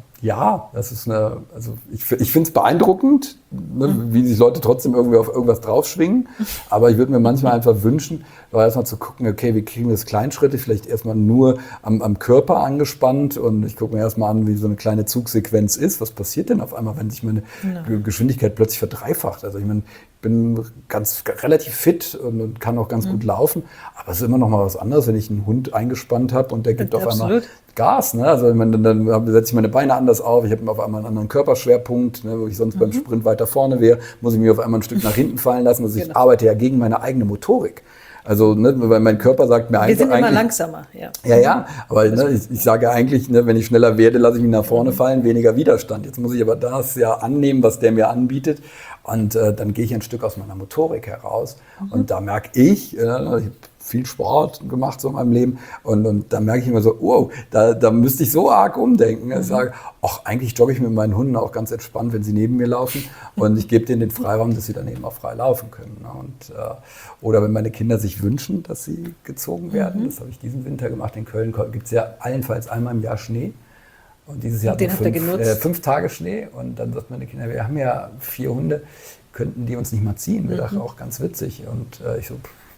ja, das ist also ich finde es beeindruckend, ne, wie sich Leute trotzdem irgendwie auf irgendwas draufschwingen. Aber ich würde mir manchmal einfach wünschen, erstmal zu gucken, okay, wie kriegen wir das Kleinschritte, vielleicht erstmal nur am Körper angespannt und ich gucke mir erstmal an, wie so eine kleine Zugsequenz ist. Was passiert denn auf einmal, wenn sich meine Geschwindigkeit plötzlich verdreifacht? Also ich meine, ich bin relativ fit und kann auch ganz gut laufen, aber es ist immer noch mal was anderes, wenn ich einen Hund eingespannt habe und der gibt auf einmal Gas. Ne? Also dann setze ich meine Beine anders auf, ich habe auf einmal einen anderen Körperschwerpunkt, ne, wo ich sonst beim Sprint weiter vorne wäre, muss ich mich auf einmal ein Stück nach hinten fallen lassen. Also ich arbeite ja gegen meine eigene Motorik. Also, ne, weil mein Körper sagt mir Wir sind immer langsamer, ja. Ja, aber ne, ich sage eigentlich, ne, wenn ich schneller werde, lasse ich mich nach vorne fallen, weniger Widerstand. Jetzt muss ich aber das ja annehmen, was der mir anbietet. Und dann gehe ich ein Stück aus meiner Motorik heraus. Und da merke ich, ich habe viel Sport gemacht so in meinem Leben und da merke ich immer so, wow, da müsste ich so arg umdenken. Ich sage, ach, eigentlich jogge ich mit meinen Hunden auch ganz entspannt, wenn sie neben mir laufen und ich gebe denen den Freiraum, dass sie dann eben auch frei laufen können. Und, oder wenn meine Kinder sich wünschen, dass sie gezogen werden, das habe ich diesen Winter gemacht. In Köln gibt es ja allenfalls einmal im Jahr Schnee. Und dieses Jahr hatten wir 5 Tage Schnee und dann sagt meine Kinder, wir haben ja 4 Hunde, könnten die uns nicht mal ziehen? Wir dachten auch ganz witzig und ich so,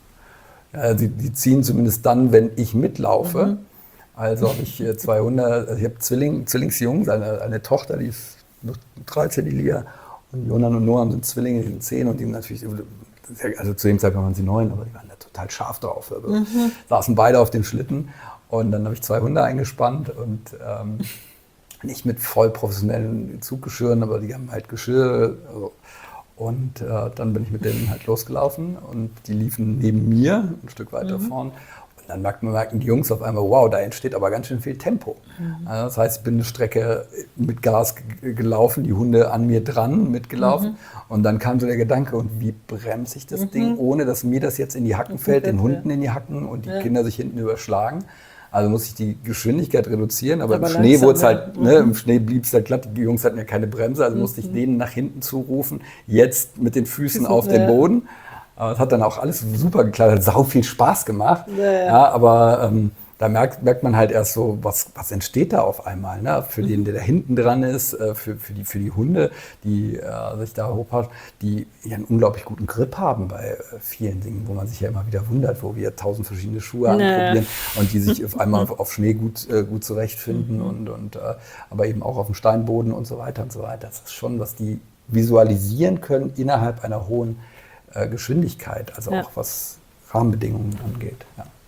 die ziehen zumindest dann, wenn ich mitlaufe. Also habe ich 2 Hunde, also ich habe Zwillingsjungs, eine Tochter, die ist noch 13, die Lia, und Jonan und Noam sind Zwillinge, die sind 10 und die natürlich, also zu dem Zeitpunkt waren sie 9, aber die waren da total scharf drauf. Also saßen beide auf dem Schlitten und dann habe ich 2 Hunde eingespannt und nicht mit voll professionellen Zuggeschirren, aber die haben halt Geschirr. Also, und dann bin ich mit denen halt losgelaufen und die liefen neben mir, ein Stück weiter vorn. Und dann merken die Jungs auf einmal, wow, da entsteht aber ganz schön viel Tempo. Also das heißt, ich bin eine Strecke mit Gas gelaufen, die Hunde an mir dran mitgelaufen. Und dann kam so der Gedanke, und wie bremse ich das Ding, ohne dass mir das jetzt in die Hacken fällt, den Hunden in die Hacken und die Kinder sich hinten überschlagen. Also muss ich die Geschwindigkeit reduzieren, aber im Schnee wurde es halt, ne, im Schnee blieb es halt glatt, die Jungs hatten ja keine Bremse, also musste ich denen nach hinten zurufen, jetzt mit den Füßen auf den Boden. Aber es hat dann auch alles super geklappt, hat sau viel Spaß gemacht. Ja, aber da merkt man halt erst so, was entsteht da auf einmal, ne? Für den, der da hinten dran ist, für die Hunde, die sich da hochpassen, die ja einen unglaublich guten Grip haben bei vielen Dingen, wo man sich ja immer wieder wundert, wo wir 1000 verschiedene Schuhe anprobieren und die sich auf einmal auf Schnee gut zurechtfinden und aber eben auch auf dem Steinboden und so weiter und so weiter. Das ist schon, was die visualisieren können innerhalb einer hohen Geschwindigkeit, also auch was Rahmenbedingungen angeht.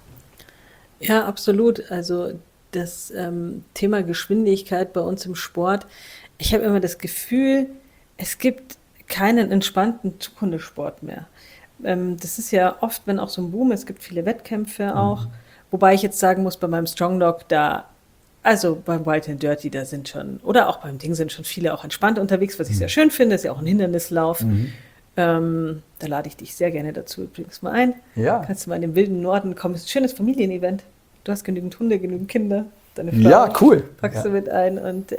Ja, absolut. Also das Thema Geschwindigkeit bei uns im Sport, ich habe immer das Gefühl, es gibt keinen entspannten Zughundesport mehr. Das ist ja oft, wenn auch so ein Boom, es gibt viele Wettkämpfe auch, wobei ich jetzt sagen muss, bei meinem Strong Dog, da Also beim Wild and Dirty, da sind schon, oder auch beim Ding sind schon viele auch entspannt unterwegs, was ich sehr schön finde. Ist ja auch ein Hindernislauf. Da lade ich dich sehr gerne dazu übrigens mal ein. Ja. Kannst du mal in den wilden Norden kommen. Ist ein schönes Familienevent. Du hast genügend Hunde, genügend Kinder. Deine Frau Ja, cool. packst du mit ein. Und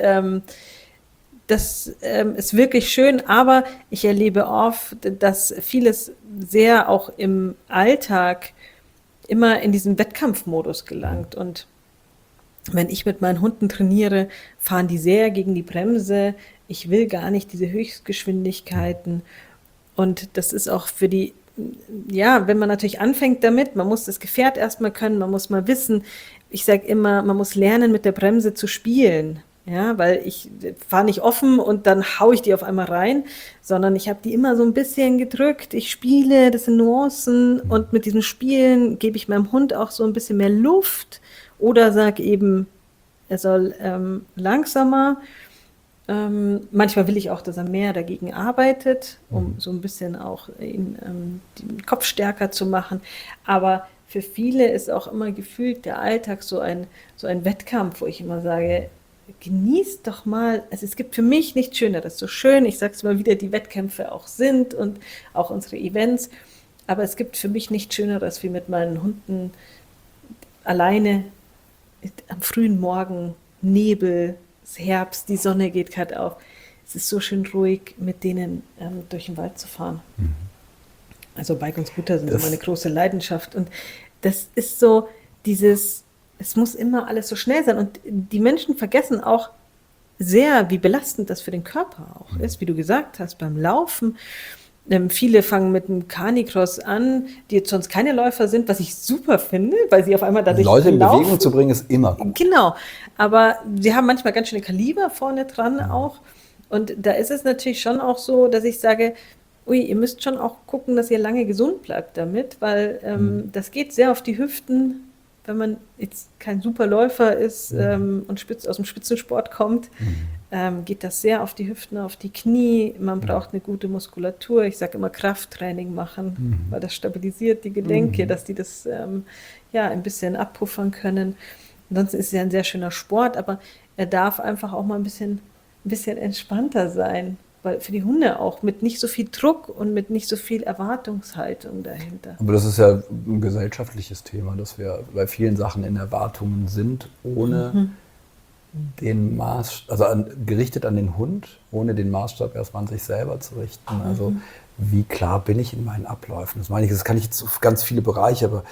das ist wirklich schön, aber ich erlebe oft, dass vieles sehr auch im Alltag immer in diesen Wettkampfmodus gelangt. Und wenn ich mit meinen Hunden trainiere, fahren die sehr gegen die Bremse. Ich will gar nicht diese Höchstgeschwindigkeiten. Und das ist auch für die, ja, wenn man natürlich anfängt damit, man muss das Gefährt erstmal können, man muss mal wissen, ich sage immer, man muss lernen, mit der Bremse zu spielen. Ja, weil ich fahre nicht offen und dann haue ich die auf einmal rein, sondern ich habe die immer so ein bisschen gedrückt. Ich spiele, das sind Nuancen und mit diesem Spielen gebe ich meinem Hund auch so ein bisschen mehr Luft oder sage eben, er soll langsamer. Manchmal will ich auch, dass er mehr dagegen arbeitet, um so ein bisschen auch ihn, den Kopf stärker zu machen. Aber für viele ist auch immer gefühlt der Alltag so ein Wettkampf, wo ich immer sage, genießt doch mal, also es gibt für mich nichts Schöneres, so schön, ich sage es immer wieder, die Wettkämpfe auch sind und auch unsere Events, aber es gibt für mich nichts Schöneres, wie mit meinen Hunden alleine am frühen Morgen, Nebel, es ist Herbst, die Sonne geht gerade auf. Es ist so schön ruhig, mit denen durch den Wald zu fahren. Also Bike und Scooter sind immer eine große Leidenschaft und das ist so dieses, es muss immer alles so schnell sein und die Menschen vergessen auch sehr, wie belastend das für den Körper auch ist, wie du gesagt hast, beim Laufen. Viele fangen mit dem Canicross an, die jetzt sonst keine Läufer sind, was ich super finde, weil sie auf einmal dadurch Leute in laufen. Bewegung zu bringen, ist immer gut. Genau, aber sie haben manchmal ganz schöne Kaliber vorne dran auch und da ist es natürlich schon auch so, dass ich sage, ui, ihr müsst schon auch gucken, dass ihr lange gesund bleibt damit, weil das geht sehr auf die Hüften, wenn man jetzt kein Superläufer ist und aus dem Spitzensport kommt, geht das sehr auf die Hüften, auf die Knie. Man braucht eine gute Muskulatur. Ich sage immer Krafttraining machen, weil das stabilisiert die Gelenke, dass die das ein bisschen abpuffern können. Ansonsten ist es ja ein sehr schöner Sport, aber er darf einfach auch mal ein bisschen entspannter sein. Weil für die Hunde auch mit nicht so viel Druck und mit nicht so viel Erwartungshaltung dahinter. Aber das ist ja ein gesellschaftliches Thema, dass wir bei vielen Sachen in Erwartungen sind, ohne den Maßstab, also gerichtet an den Hund, ohne den Maßstab erstmal an sich selber zu richten. Also wie klar bin ich in meinen Abläufen? Das meine ich, das kann ich jetzt auf ganz viele Bereiche, aber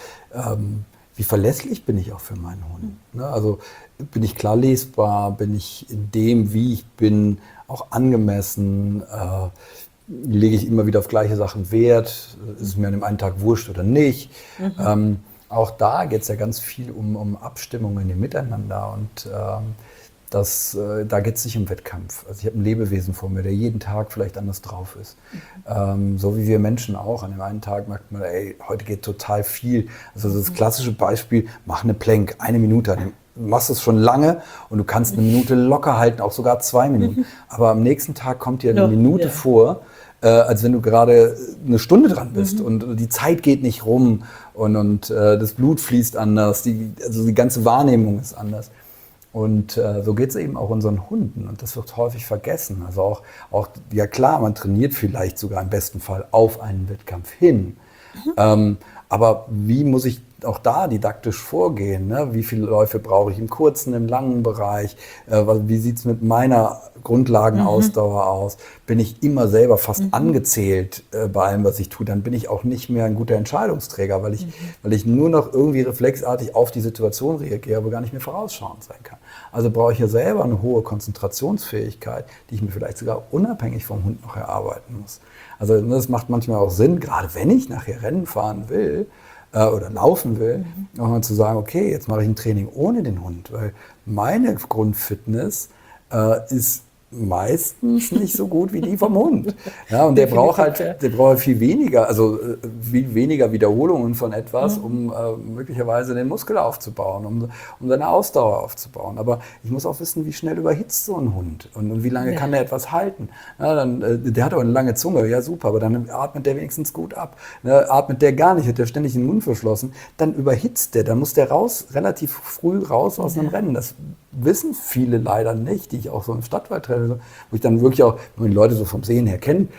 wie verlässlich bin ich auch für meinen Hund? Ne? Also bin ich klar lesbar, bin ich in dem, wie ich bin, auch angemessen, lege ich immer wieder auf gleiche Sachen Wert, ist es mir an dem einen Tag wurscht oder nicht. Auch da geht es ja ganz viel um Abstimmungen im Miteinander und da geht es nicht um Wettkampf. Also ich habe ein Lebewesen vor mir, der jeden Tag vielleicht anders drauf ist. So wie wir Menschen auch. An dem einen Tag merkt man, ey, heute geht total viel. Also das klassische Beispiel, mach eine Plank, 1 Minute. Du machst es schon lange und du kannst 1 Minute locker halten, auch sogar 2 Minuten. Aber am nächsten Tag kommt dir eine Minute vor, als wenn du gerade 1 Stunde dran bist und die Zeit geht nicht rum und das Blut fließt anders, also die ganze Wahrnehmung ist anders. Und so geht es eben auch unseren Hunden und das wird häufig vergessen. Also auch, ja klar, man trainiert vielleicht sogar im besten Fall auf einen Wettkampf hin. Aber wie muss ich auch da didaktisch vorgehen? Ne? Wie viele Läufe brauche ich im kurzen, im langen Bereich? Wie sieht es mit meiner Grundlagenausdauer aus? Bin ich immer selber fast angezählt bei allem, was ich tue? Dann bin ich auch nicht mehr ein guter Entscheidungsträger, weil ich nur noch irgendwie reflexartig auf die Situation reagiere, aber gar nicht mehr vorausschauend sein kann. Also brauche ich ja selber eine hohe Konzentrationsfähigkeit, die ich mir vielleicht sogar unabhängig vom Hund noch erarbeiten muss. Also das macht manchmal auch Sinn, gerade wenn ich nachher Rennen fahren will, oder laufen will, auch mal zu sagen, okay, jetzt mache ich ein Training ohne den Hund, weil meine Grundfitness ist meistens nicht so gut wie die vom Hund. Ja, und der braucht viel weniger, also viel weniger Wiederholungen von etwas, um möglicherweise den Muskel aufzubauen, um seine Ausdauer aufzubauen. Aber ich muss auch wissen, wie schnell überhitzt so ein Hund und wie lange kann der etwas halten. Ja, der hat auch eine lange Zunge, ja super, aber dann atmet der wenigstens gut ab. Ne, atmet der gar nicht, hat der ständig den Mund verschlossen, dann überhitzt der, dann muss der relativ früh raus aus einem Rennen. Das wissen viele leider nicht, die ich auch so im Stadtwald treffe, wo ich dann wirklich auch, wenn man die Leute so vom Sehen her kennt,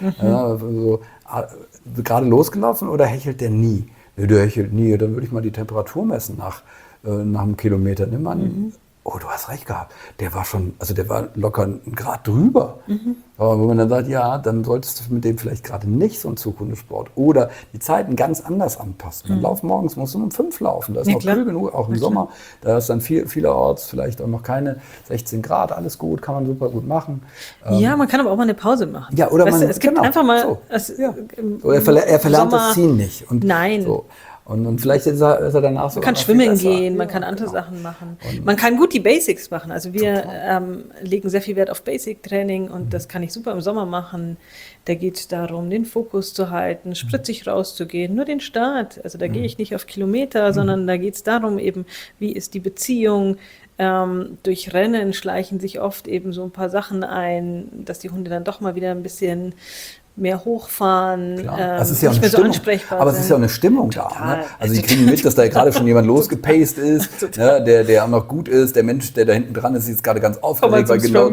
gerade losgelaufen oder hechelt der nie? Nee, der hechelt nie, dann würde ich mal die Temperatur messen nach einem Kilometer. Nimm an, oh, du hast recht gehabt, der war locker einen Grad drüber. Aber wenn man dann sagt, ja, dann solltest du mit dem vielleicht gerade nicht so einen Zukunftssport oder die Zeiten ganz anders anpassen. Dann lauf morgens, musst du um 5 laufen, da ist noch kühl genug, auch im Sommer. Da ist dann vielerorts vielleicht auch noch keine 16 Grad, alles gut, kann man super gut machen. Ja, man kann aber auch mal eine Pause machen. Ja, oder es gibt einfach mal... Er verlernt das Ziehen nicht. Und nein. So. Und vielleicht ist er danach so. Man kann schwimmen gehen, man kann andere Sachen machen. Man kann gut die Basics machen. Also wir legen sehr viel Wert auf Basic-Training und das kann ich super im Sommer machen. Da geht es darum, den Fokus zu halten, spritzig rauszugehen, nur den Start. Also da gehe ich nicht auf Kilometer, sondern da geht es darum eben, wie ist die Beziehung. Durch Rennen schleichen sich oft eben so ein paar Sachen ein, dass die Hunde dann doch mal wieder ein bisschen mehr hochfahren, es ist ja nicht mehr so ansprechbar aber es ist ja auch eine Stimmung da. Ne? Also die kriegen mit, dass da gerade schon jemand losgepaced ist, ne? der auch noch gut ist. Der Mensch, der da hinten dran ist, ist jetzt gerade ganz aufgeregt, weil genau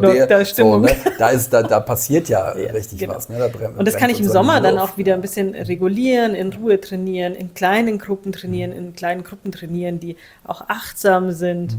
da passiert ja richtig was. Ne? Und das kann ich im Sommer dann auch wieder ein bisschen regulieren, in Ruhe trainieren, in kleinen Gruppen trainieren, die auch achtsam sind,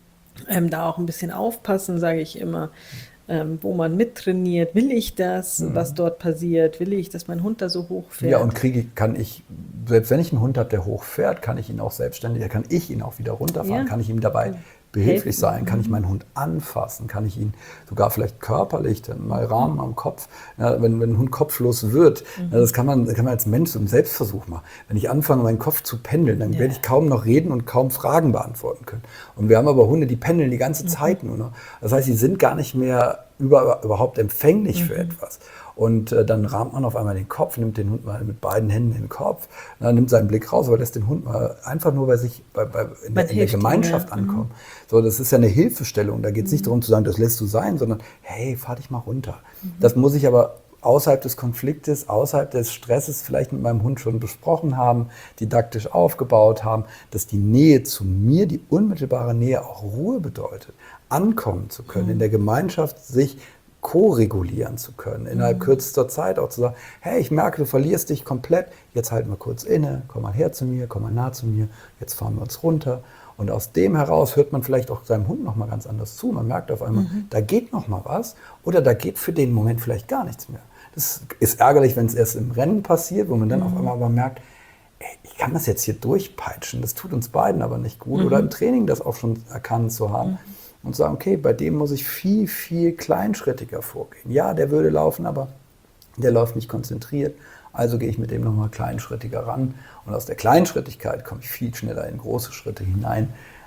da auch ein bisschen aufpassen, sage ich immer. Wo man mittrainiert, will ich das, was dort passiert, will ich, dass mein Hund da so hoch fährt. Ja, und selbst wenn ich einen Hund habe, der hoch fährt, kann ich ihn auch kann ich ihn auch wieder runterfahren, kann ich ihm dabei behilflich sein, kann ich meinen Hund anfassen, kann ich ihn sogar vielleicht körperlich dann mal rahmen am Kopf. Ja, wenn ein Hund kopflos wird, das kann man als Mensch so einen Selbstversuch machen. Wenn ich anfange, meinen Kopf zu pendeln, dann werde ich kaum noch reden und kaum Fragen beantworten können. Und wir haben aber Hunde, die pendeln die ganze Zeit nur noch. Das heißt, sie sind gar nicht mehr überhaupt empfänglich für etwas. Und dann rahmt man auf einmal den Kopf, nimmt den Hund mal mit beiden Händen in den Kopf, nimmt seinen Blick raus, aber lässt den Hund mal einfach nur bei sich in der Gemeinschaft ankommen. So, das ist ja eine Hilfestellung. Da geht es nicht darum zu sagen, das lässt du sein, sondern hey, fahr dich mal runter. Das muss ich aber außerhalb des Konfliktes, außerhalb des Stresses vielleicht mit meinem Hund schon besprochen haben, didaktisch aufgebaut haben, dass die Nähe zu mir, die unmittelbare Nähe auch Ruhe bedeutet, ankommen zu können, in der Gemeinschaft sich ko-regulieren zu können, innerhalb kürzester Zeit auch zu sagen, hey, ich merke, du verlierst dich komplett, jetzt halt mal kurz inne, komm mal her zu mir, komm mal nah zu mir, jetzt fahren wir uns runter. Und aus dem heraus hört man vielleicht auch seinem Hund noch mal ganz anders zu. Man merkt auf einmal, da geht noch mal was oder da geht für den Moment vielleicht gar nichts mehr. Das ist ärgerlich, wenn es erst im Rennen passiert, wo man dann auf einmal aber merkt, ey, ich kann das jetzt hier durchpeitschen, das tut uns beiden aber nicht gut. Oder im Training das auch schon erkannt zu haben. Und sagen, okay, bei dem muss ich viel, viel kleinschrittiger vorgehen. Ja, der würde laufen, aber der läuft nicht konzentriert. Also gehe ich mit dem nochmal kleinschrittiger ran. Und aus der Kleinschrittigkeit komme ich viel schneller in große Schritte hinein,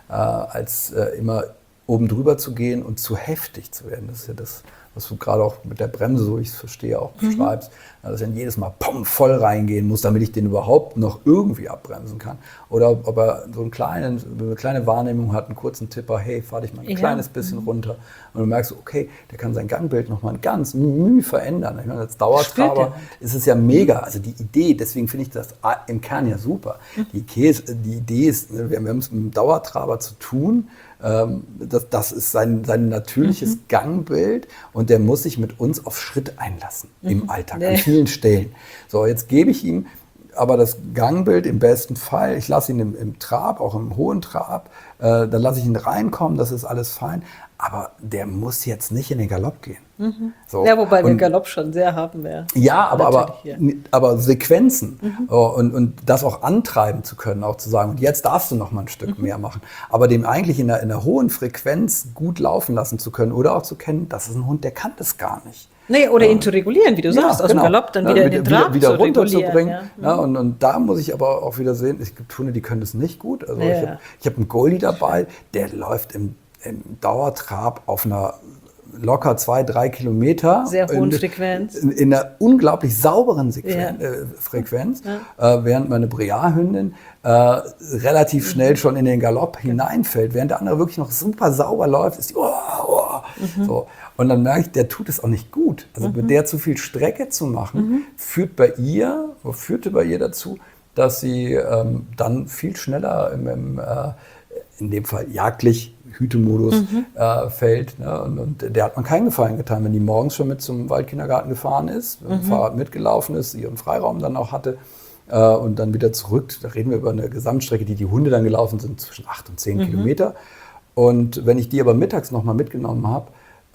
als immer oben drüber zu gehen und zu heftig zu werden. Das ist ja das, was du gerade auch mit der Bremse, so ich es verstehe, auch beschreibst, dass ich dann jedes Mal voll reingehen muss, damit ich den überhaupt noch irgendwie abbremsen kann. Oder ob er so eine kleine Wahrnehmung hat, einen kurzen Tipper, hey, fahr dich mal ein kleines bisschen runter. Und du merkst, okay, der kann sein Gangbild noch mal ein ganz verändern. Ich meine, als Dauertraber ist es ja mega. Also die Idee, deswegen finde ich das im Kern ja super. Die Idee ist, wir haben es mit einem Dauertraber zu tun. Das ist sein natürliches Gangbild und der muss sich mit uns auf Schritt einlassen im Alltag, an vielen Stellen. So, jetzt gebe ich ihm aber das Gangbild im besten Fall, ich lasse ihn im Trab, auch im hohen Trab, dann lasse ich ihn reinkommen, das ist alles fein, aber der muss jetzt nicht in den Galopp gehen. So. Ja, wobei wir Galopp schon sehr haben. Ja, aber Sequenzen und das auch antreiben zu können, auch zu sagen, und jetzt darfst du noch mal ein Stück mehr machen, aber dem eigentlich in einer hohen Frequenz gut laufen lassen zu können oder auch zu kennen, das ist ein Hund, der kann das gar nicht. Nee, oder ihn zu regulieren, wie du sagst, aus dem Galopp dann wieder in den Trab wieder runterzubringen. Ja. Und da muss ich aber auch wieder sehen, es gibt Hunde, die können das nicht gut. Also ich hab einen Goldie dabei, der läuft im Dauertrab auf einer locker 2-3 Kilometer. Sehr hohen Frequenz. In einer unglaublich sauberen Frequenz, während meine Brea-Hündin relativ schnell schon in den Galopp hineinfällt, während der andere wirklich noch super sauber läuft, ist die so. Und dann merke ich, der tut es auch nicht gut. Also mit der zu viel Strecke zu machen, führte bei ihr dazu, dass sie dann viel schneller in dem Fall jagdlich Hütemodus fällt. Ne? Und der hat man keinen Gefallen getan, wenn die morgens schon mit zum Waldkindergarten gefahren ist, mit dem Fahrrad mitgelaufen ist, ihren Freiraum dann auch hatte und dann wieder zurück. Da reden wir über eine Gesamtstrecke, die Hunde dann gelaufen sind, zwischen 8 und 10 Kilometer. Und wenn ich die aber mittags nochmal mitgenommen habe,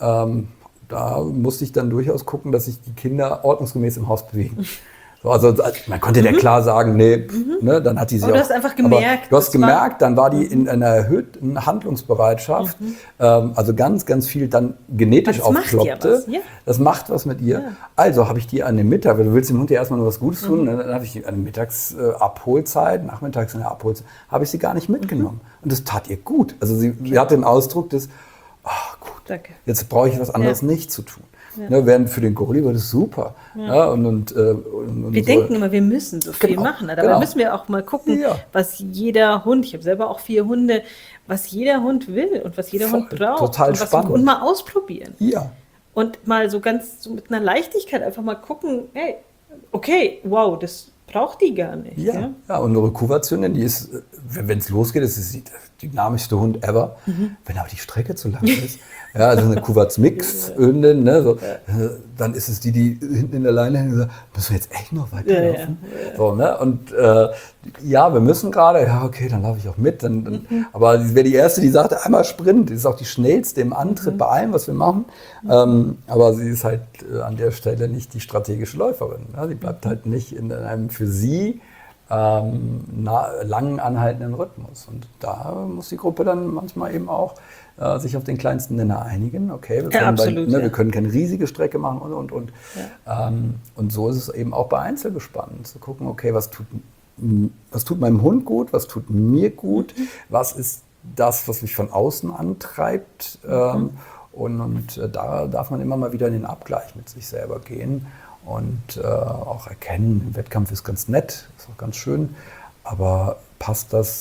da musste ich dann durchaus gucken, dass sich die Kinder ordnungsgemäß im Haus bewegen. So, also man konnte der klar sagen, nee, ne, dann hat die sie aber auch. Du hast einfach gemerkt. Du hast gemerkt, dann war die in einer erhöhten Handlungsbereitschaft, also ganz, ganz viel dann genetisch aufploppte. Das macht was mit ihr. Ja. Also habe ich die an dem Mittag, weil du willst dem Hund ja erstmal nur was Gutes tun, dann habe ich die an der Mittagsabholzeit, nachmittags in der Abholzeit, habe ich sie gar nicht mitgenommen. Und das tat ihr gut. Also sie hat den Ausdruck des, gut, danke. Jetzt brauche ich was anderes nicht zu tun. Ja. Ne, während für den Gorilla war das super. Ja. Und wir denken immer, wir müssen so viel machen. Dabei müssen wir auch mal gucken, was jeder Hund, ich habe selber auch 4 Hunde, was jeder Hund will und was jeder Hund braucht. Total spannend. Und mal ausprobieren. Ja. Und mal so ganz so mit einer Leichtigkeit einfach mal gucken, hey, okay, wow, das braucht die gar nicht. Ja, und eine Rekuva-Zündin, die ist, wenn es losgeht, ist es die dynamischste Hund ever. Wenn aber die Strecke zu lang ist, also eine Kuvatz-Mix-Hündin, ne, dann ist es die hinten in der Leine hängt und sagt, müssen wir jetzt echt noch weiterlaufen? So, ne? Und wir müssen gerade, okay, dann laufe ich auch mit. Aber sie wäre die Erste, die sagte, einmal Sprint. Die ist auch die schnellste im Antritt bei allem, was wir machen. Aber sie ist halt an der Stelle nicht die strategische Läuferin. Ne? Sie bleibt halt nicht in einem für sie langen anhaltenden Rhythmus. Und da muss die Gruppe dann manchmal eben auch sich auf den kleinsten Nenner einigen. Okay, wir können keine riesige Strecke machen und. Ja. Und so ist es eben auch bei Einzelgespannen, zu gucken, okay, was tut meinem Hund gut, was tut mir gut, was ist das, was mich von außen antreibt. Und da darf man immer mal wieder in den Abgleich mit sich selber gehen. Und auch erkennen, im Wettkampf ist ganz nett, ist auch ganz schön, aber passt das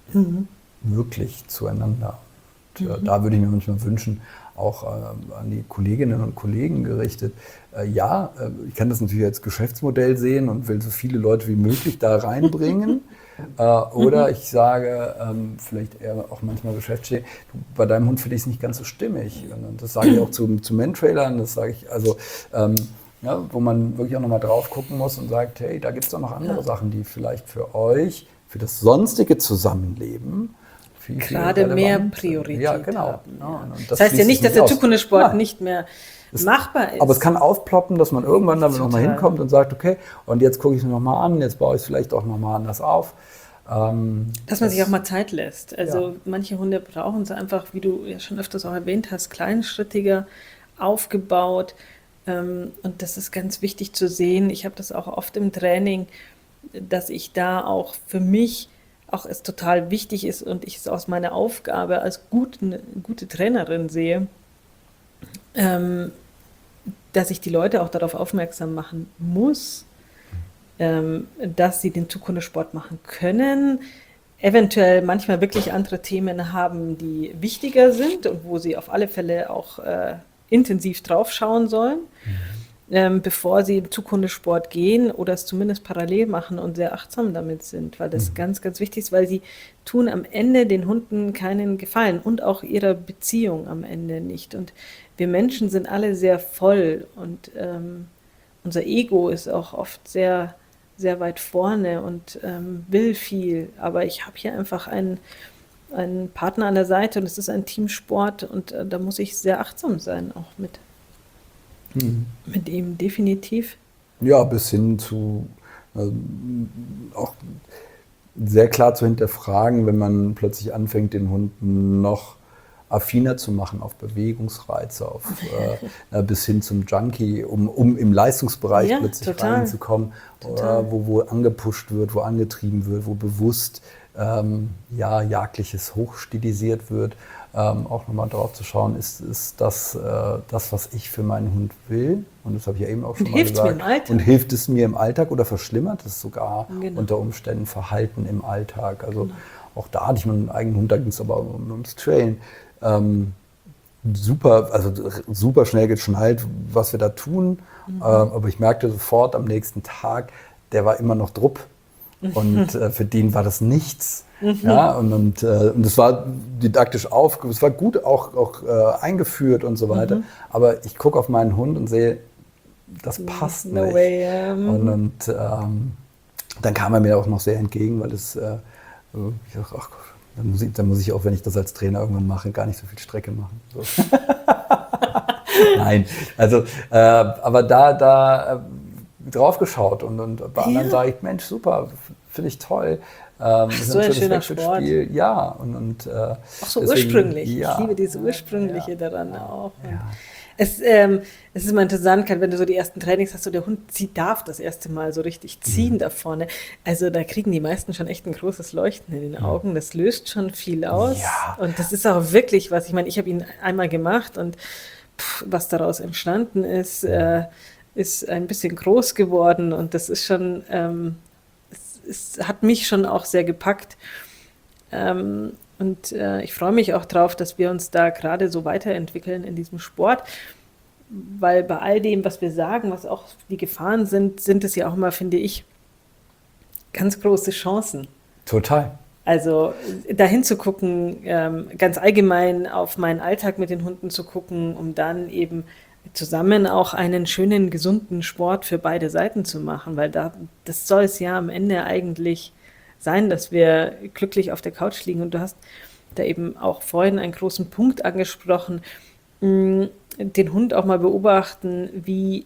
wirklich zueinander? Und da würde ich mir manchmal wünschen, auch an die Kolleginnen und Kollegen gerichtet, ich kann das natürlich als Geschäftsmodell sehen und will so viele Leute wie möglich da reinbringen. Oder ich sage, vielleicht eher auch manchmal Geschäftsstelle, bei deinem Hund finde ich es nicht ganz so stimmig. Und das sage ich auch zu Mentrailern, das sage ich, also wo man wirklich auch nochmal drauf gucken muss und sagt, hey, da gibt es doch noch andere Sachen, die vielleicht für euch, für das sonstige Zusammenleben viel gerade mehr Priorität haben. Ja. Das heißt ja nicht, dass der Zukunftssport nicht mehr machbar ist. Aber es kann aufploppen, dass man irgendwann damit nochmal hinkommt und sagt, okay, und jetzt gucke ich es mir nochmal an, jetzt baue ich es vielleicht auch nochmal anders auf. Dass man sich auch mal Zeit lässt. Also manche Hunde brauchen es einfach, wie du ja schon öfters auch erwähnt hast, kleinschrittiger aufgebaut. Und das ist ganz wichtig zu sehen. Ich habe das auch oft im Training, dass ich da auch für mich auch es total wichtig ist und ich es aus meiner Aufgabe als gute Trainerin sehe, dass ich die Leute auch darauf aufmerksam machen muss, dass sie den Zukunftssport machen können, eventuell manchmal wirklich andere Themen haben, die wichtiger sind und wo sie auf alle Fälle auch intensiv drauf schauen sollen, bevor sie im Zukunftssport gehen oder es zumindest parallel machen und sehr achtsam damit sind, weil das ganz, ganz wichtig ist, weil sie tun am Ende den Hunden keinen Gefallen und auch ihrer Beziehung am Ende nicht. Und wir Menschen sind alle sehr voll und unser Ego ist auch oft sehr, sehr weit vorne und will viel. Aber ich habe hier einfach einen Partner an der Seite und es ist ein Teamsport und da muss ich sehr achtsam sein, auch mit ihm definitiv. Ja, bis hin zu auch sehr klar zu hinterfragen, wenn man plötzlich anfängt, den Hund noch affiner zu machen auf Bewegungsreize, bis hin zum Junkie, um im Leistungsbereich plötzlich reinzukommen, wo angepusht wird, wo angetrieben wird, wo bewusst Jagliches hochstilisiert wird, auch nochmal drauf zu schauen, ist das, was ich für meinen Hund will? Und das habe ich ja eben auch schon mal gesagt. Und hilft es mir im Alltag oder verschlimmert es sogar unter Umständen Verhalten im Alltag? Also auch da hatte ich meinen eigenen Hund, da ging es aber ums Trainen. Super schnell geschnallt, was wir da tun. Aber ich merkte sofort am nächsten Tag, der war immer noch drupp. Und für den war das nichts. Ja, und es war didaktisch es war gut auch eingeführt und so weiter. Aber ich gucke auf meinen Hund und sehe, das passt nicht. No way. Und dann kam er mir auch noch sehr entgegen, weil ich dachte, ach Gott, dann muss ich auch, wenn ich das als Trainer irgendwann mache, gar nicht so viel Strecke machen. So. Nein, also, aber da drauf geschaut und bei anderen sage ich, Mensch, super, finde ich toll. Ach, so ein schöner Sport. Ja, auch so deswegen, ursprünglich. Ja. Ich liebe diese Ursprüngliche daran auch. Ja. Es ist immer interessant, wenn du so die ersten Trainings hast, so der Hund darf das erste Mal so richtig ziehen da vorne. Also da kriegen die meisten schon echt ein großes Leuchten in den Augen. Das löst schon viel aus. Ja. Und das ist auch wirklich was. Ich meine, ich habe ihn einmal gemacht und was daraus entstanden ist, ist ein bisschen groß geworden. Und das ist schon, es hat mich schon auch sehr gepackt. Und ich freue mich auch drauf, dass wir uns da gerade so weiterentwickeln in diesem Sport, weil bei all dem, was wir sagen, was auch die Gefahren sind es ja auch immer, finde ich, ganz große Chancen. Total. Also dahin zu gucken, ganz allgemein auf meinen Alltag mit den Hunden zu gucken, um dann eben zusammen auch einen schönen, gesunden Sport für beide Seiten zu machen, weil das soll es ja am Ende eigentlich sein, dass wir glücklich auf der Couch liegen. Und du hast da eben auch vorhin einen großen Punkt angesprochen, den Hund auch mal beobachten, wie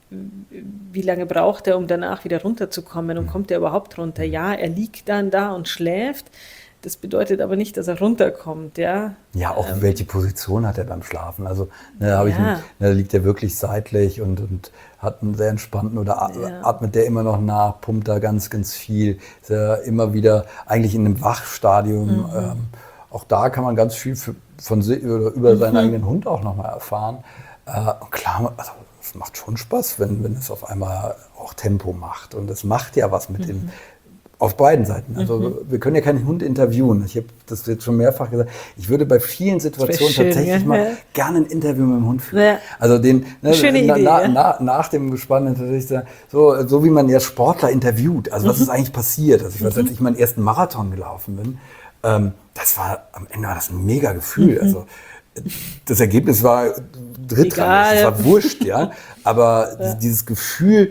lange braucht er, um danach wieder runterzukommen und kommt er überhaupt runter? Ja, er liegt dann da und schläft. Das bedeutet aber nicht, dass er runterkommt, ja. Ja, auch welche Position hat er beim Schlafen? Also da liegt er wirklich seitlich und hat einen sehr entspannten oder atmet der immer noch nach, pumpt da ganz, ganz viel. Ist er immer wieder eigentlich in einem Wachstadium. Auch da kann man ganz viel über seinen eigenen Hund auch nochmal erfahren. Und klar, also es macht schon Spaß, wenn es auf einmal auch Tempo macht. Und es macht ja was mit dem. Auf beiden Seiten. Also wir können ja keinen Hund interviewen. Ich habe das jetzt schon mehrfach gesagt. Ich würde bei vielen Situationen tatsächlich mal gerne ein Interview mit dem Hund führen. Ja. Also nach dem Gespann natürlich so wie man ja Sportler interviewt. Also was ist eigentlich passiert? Also ich weiß, als ich meinen ersten Marathon gelaufen bin, am Ende war das ein mega Gefühl. Also das Ergebnis war drittrangig, es war wurscht, ja. Aber dieses Gefühl,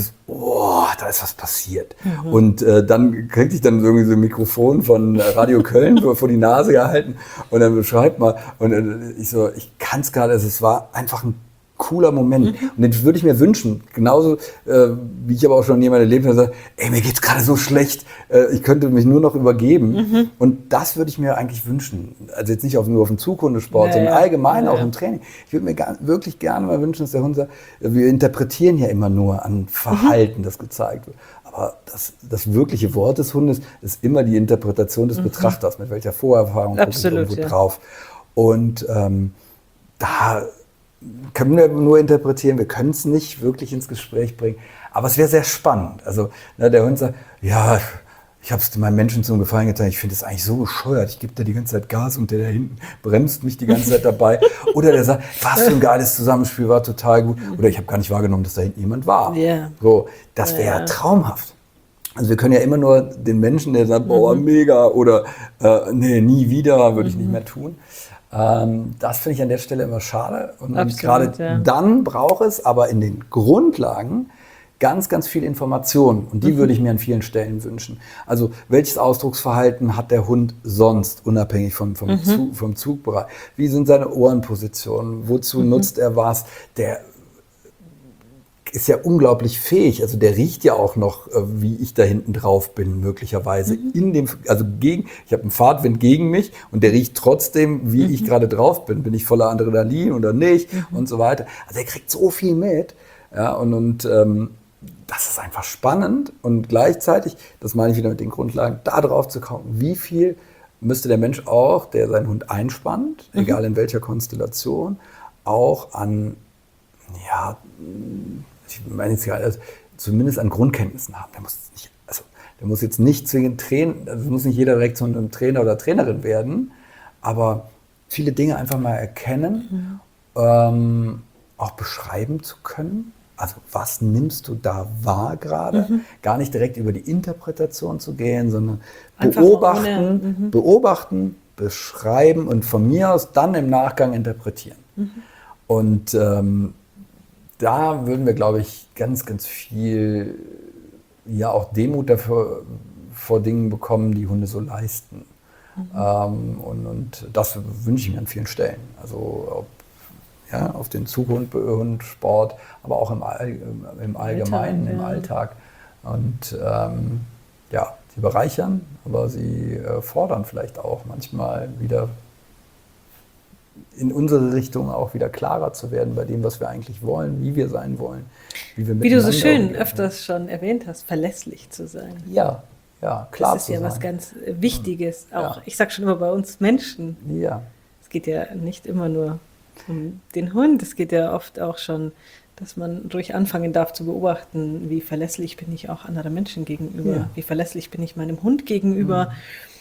da ist was passiert. Und dann kriegte ich dann irgendwie so ein Mikrofon von Radio Köln vor die Nase gehalten und dann beschreibt mal. Und ich kann es gerade, es war einfach ein cooler Moment. Und den würde ich mir wünschen. Genauso wie ich aber auch schon jemand erlebt habe, der sagt, ey, mir geht's gerade so schlecht, ich könnte mich nur noch übergeben. Und das würde ich mir eigentlich wünschen. Also jetzt nicht nur auf dem Zughundesport, sondern allgemein auch im Training. Ich würde mir wirklich gerne mal wünschen, dass der Hund sagt, wir interpretieren ja immer nur an Verhalten, das gezeigt wird. Aber das wirkliche Wort des Hundes ist immer die Interpretation des Betrachters. Mit welcher Vorerfahrung gucke ich irgendwo drauf. Und da können wir nur interpretieren, wir können es nicht wirklich ins Gespräch bringen, aber es wäre sehr spannend. Also der Hund sagt, ja, ich habe es meinem Menschen zum Gefallen getan, ich finde es eigentlich so bescheuert, ich gebe da die ganze Zeit Gas und der da hinten bremst mich die ganze Zeit dabei. Oder der sagt, was für ein geiles Zusammenspiel, war total gut. Oder ich habe gar nicht wahrgenommen, dass da hinten jemand war. Yeah. So, das wäre ja traumhaft. Also wir können ja immer nur den Menschen, der sagt, boah, mega, oder nee, nie wieder, würde ich nicht mehr tun. Das finde ich an der Stelle immer schade. Und gerade dann braucht es aber in den Grundlagen ganz, ganz viel Information. Und die würde ich mir an vielen Stellen wünschen. Also welches Ausdrucksverhalten hat der Hund sonst, unabhängig vom Zugbereich? Wie sind seine Ohrenpositionen? Wozu nutzt er was? Der ist ja unglaublich fähig. Also der riecht ja auch noch, wie ich da hinten drauf bin, möglicherweise. Ich habe einen Fahrtwind gegen mich und der riecht trotzdem, wie ich gerade drauf bin. Bin ich voller Adrenalin oder nicht und so weiter. Also er kriegt so viel mit. Ja, und das ist einfach spannend und gleichzeitig, das meine ich wieder mit den Grundlagen, da drauf zu kommen, wie viel müsste der Mensch auch, der seinen Hund einspannt, egal in welcher Konstellation, auch an, ja, ich meine jetzt gerade, also zumindest an Grundkenntnissen haben. Der muss jetzt nicht zwingend trainen, also muss nicht jeder direkt zu einem Trainer oder Trainerin werden, aber viele Dinge einfach mal erkennen, auch beschreiben zu können. Also was nimmst du da wahr gerade? Gar nicht direkt über die Interpretation zu gehen, sondern Einfach beobachten, beschreiben und von mir aus dann im Nachgang interpretieren. Und da würden wir, glaube ich, ganz, ganz viel auch Demut dafür, vor Dingen bekommen, die Hunde so leisten. Und das wünsche ich mir an vielen Stellen. Also auf den Zughundsport, aber auch im Allgemeinen, im Alltag. Und sie bereichern, aber sie fordern vielleicht auch manchmal wieder in unsere Richtung auch wieder klarer zu werden bei dem, was wir eigentlich wollen, wie wir sein wollen. Wie du so schön öfters schon erwähnt hast, verlässlich zu sein. Ja, klar zu sein. Das ist ja was ganz Wichtiges. Auch, ich sage schon immer bei uns Menschen. Ja. Es geht ja nicht immer nur um den Hund, es geht ja oft auch schon, dass man ruhig anfangen darf zu beobachten, wie verlässlich bin ich auch anderen Menschen gegenüber, wie verlässlich bin ich meinem Hund gegenüber.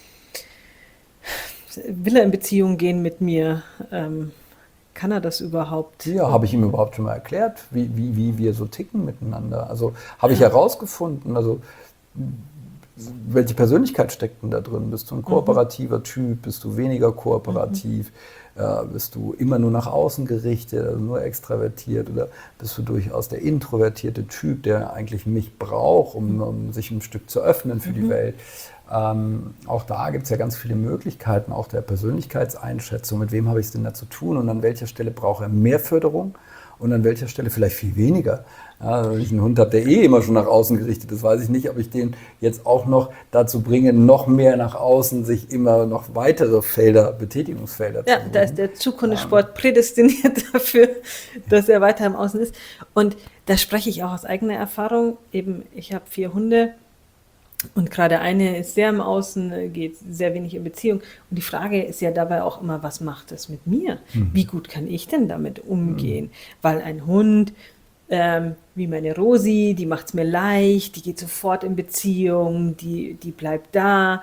Will er in Beziehung gehen mit mir? Kann er das überhaupt? Ja, habe ich ihm überhaupt schon mal erklärt, wie wir so ticken miteinander? Also habe ich herausgefunden, also welche Persönlichkeit steckt denn da drin? Bist du ein kooperativer Typ? Bist du weniger kooperativ? Bist du immer nur nach außen gerichtet, also nur extravertiert? Oder bist du durchaus der introvertierte Typ, der eigentlich mich braucht, um sich ein Stück zu öffnen für die Welt? Auch da gibt es ja ganz viele Möglichkeiten, auch der Persönlichkeitseinschätzung. Mit wem habe ich es denn da zu tun? Und an welcher Stelle braucht er mehr Förderung? Und an welcher Stelle vielleicht viel weniger. Ja, wenn ich einen Hund habe, der immer schon nach außen gerichtet ist, weiß ich nicht, ob ich den jetzt auch noch dazu bringe, noch mehr nach außen, sich immer noch weitere Betätigungsfelder zu suchen. Da ist der Zughundesport prädestiniert dafür, dass er weiter im Außen ist. Und da spreche ich auch aus eigener Erfahrung. Eben, ich habe 4 Hunde und gerade eine ist sehr im Außen, geht sehr wenig in Beziehung. Und die Frage ist ja dabei auch immer, was macht das mit mir? Wie gut kann ich denn damit umgehen? Weil ein Hund, wie meine Rosi, die macht es mir leicht, die geht sofort in Beziehung, die bleibt da.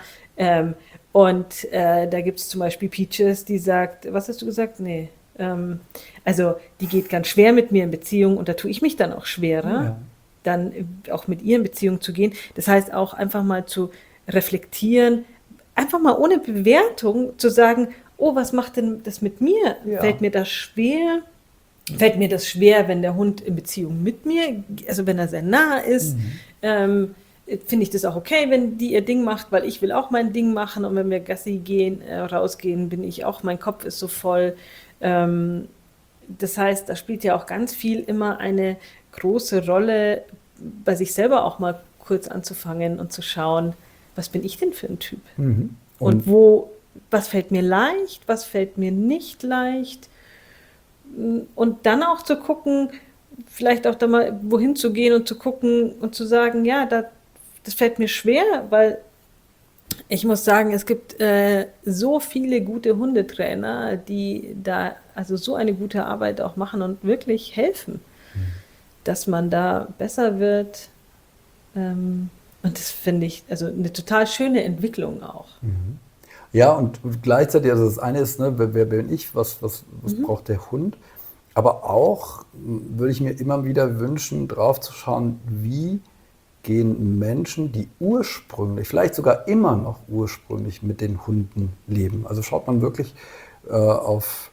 Da gibt es zum Beispiel Peaches, die sagt, was hast du gesagt? Nee. Also die geht ganz schwer mit mir in Beziehung und da tue ich mich dann auch schwerer, dann auch mit ihr in Beziehung zu gehen. Das heißt auch einfach mal zu reflektieren, einfach mal ohne Bewertung zu sagen, oh, was macht denn das mit mir? Ja. Fällt mir das schwer? Fällt mir das schwer, wenn der Hund in Beziehung mit mir, also wenn er sehr nah ist, finde ich das auch okay, wenn die ihr Ding macht, weil ich will auch mein Ding machen und wenn wir Gassi gehen, rausgehen, bin ich auch, mein Kopf ist so voll. Das heißt, da spielt ja auch ganz viel immer eine große Rolle, bei sich selber auch mal kurz anzufangen und zu schauen, was bin ich denn für ein Typ? Und was fällt mir leicht, was fällt mir nicht leicht? Und dann auch zu gucken, vielleicht auch da mal wohin zu gehen und zu gucken und zu sagen, ja, das fällt mir schwer, weil ich muss sagen, es gibt so viele gute Hundetrainer, die da also so eine gute Arbeit auch machen und wirklich helfen, dass man da besser wird. Und das finde ich also eine total schöne Entwicklung auch. Ja, und gleichzeitig, also das eine ist, ne, wer bin ich, was braucht der Hund? Aber auch würde ich mir immer wieder wünschen, drauf zu schauen, wie gehen Menschen, die ursprünglich, vielleicht sogar immer noch ursprünglich mit den Hunden leben. Also schaut man wirklich auf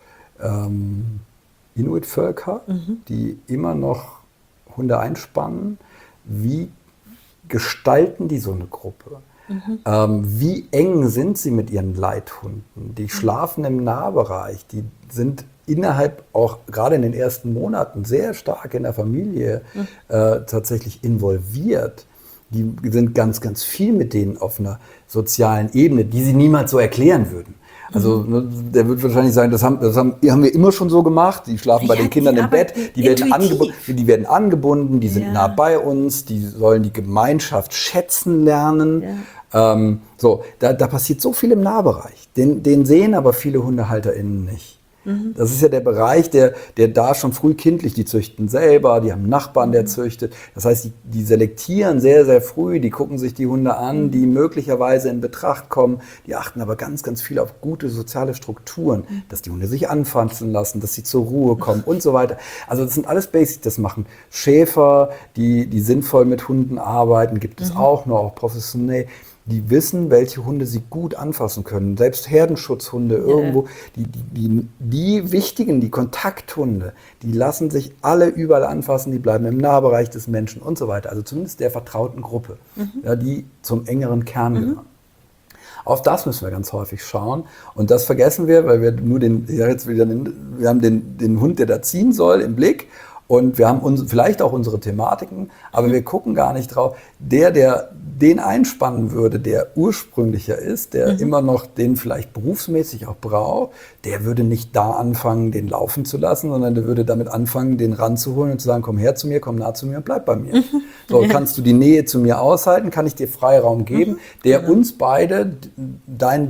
Inuit-Völker, die immer noch Hunde einspannen. Wie gestalten die so eine Gruppe? Wie eng sind sie mit ihren Leithunden? Die schlafen im Nahbereich, die sind innerhalb auch gerade in den ersten Monaten sehr stark in der Familie tatsächlich involviert. Die sind ganz, ganz viel mit denen auf einer sozialen Ebene, die sie niemals so erklären würden. Also der wird wahrscheinlich sagen, das haben wir immer schon so gemacht. Die schlafen bei den Kindern im Bett, die werden angebunden, die sind nah bei uns, die sollen die Gemeinschaft schätzen lernen. Da passiert so viel im Nahbereich. Den sehen aber viele HundehalterInnen nicht. Das ist ja der Bereich, der da schon früh kindlich, die züchten selber, die haben einen Nachbarn, der züchtet. Das heißt, die selektieren sehr, sehr früh, die gucken sich die Hunde an, die möglicherweise in Betracht kommen. Die achten aber ganz, ganz viel auf gute soziale Strukturen, dass die Hunde sich anfassen lassen, dass sie zur Ruhe kommen und so weiter. Also das sind alles Basics, das machen Schäfer, die sinnvoll mit Hunden arbeiten, gibt es auch noch, auch professionell. Die wissen, welche Hunde sie gut anfassen können. Selbst Herdenschutzhunde irgendwo, die wichtigen, die Kontakthunde, die lassen sich alle überall anfassen, die bleiben im Nahbereich des Menschen und so weiter. Also zumindest der vertrauten Gruppe, die zum engeren Kern gehören. Auf das müssen wir ganz häufig schauen. Und das vergessen wir, weil wir nur wir haben den Hund, der da ziehen soll, im Blick. Und wir haben vielleicht auch unsere Thematiken, aber wir gucken gar nicht drauf. Der den einspannen würde, der ursprünglicher ist, der immer noch den vielleicht berufsmäßig auch braucht, der würde nicht da anfangen, den laufen zu lassen, sondern der würde damit anfangen, den ranzuholen und zu sagen, komm her zu mir, komm nah zu mir und bleib bei mir. So, kannst du die Nähe zu mir aushalten, kann ich dir Freiraum geben, der uns beide deine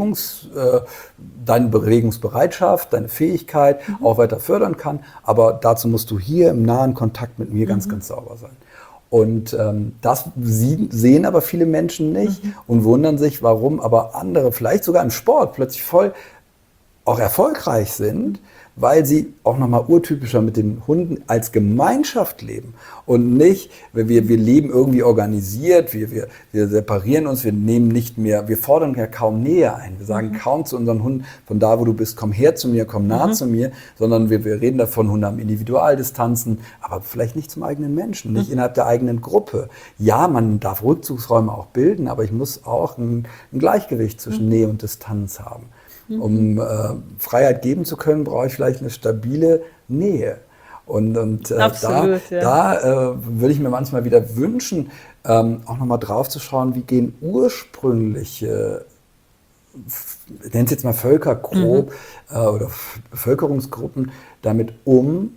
Bewegungsbereitschaft, deine Fähigkeit auch weiter fördern kann, aber dazu musst du hier im nahen Kontakt mit mir ganz, ganz sauber sein. Und das sehen aber viele Menschen nicht und wundern sich, warum aber andere, vielleicht sogar im Sport, plötzlich voll auch erfolgreich sind, weil sie auch nochmal urtypischer mit den Hunden als Gemeinschaft leben und nicht, wir leben irgendwie organisiert, wir separieren uns, wir fordern ja kaum Nähe ein. Wir sagen kaum zu unseren Hunden, von da, wo du bist, komm her zu mir, komm nah zu mir, sondern wir reden davon, Hunde haben Individualdistanzen, aber vielleicht nicht zum eigenen Menschen, nicht innerhalb der eigenen Gruppe. Ja, man darf Rückzugsräume auch bilden, aber ich muss auch ein Gleichgewicht zwischen Nähe und Distanz haben. Um Freiheit geben zu können, brauche ich vielleicht eine stabile Nähe. Und Absolut, da würde ich mir manchmal wieder wünschen, auch nochmal drauf zu schauen, wie gehen ursprüngliche, ich nenne es jetzt mal Völkergruppen oder Bevölkerungsgruppen damit um,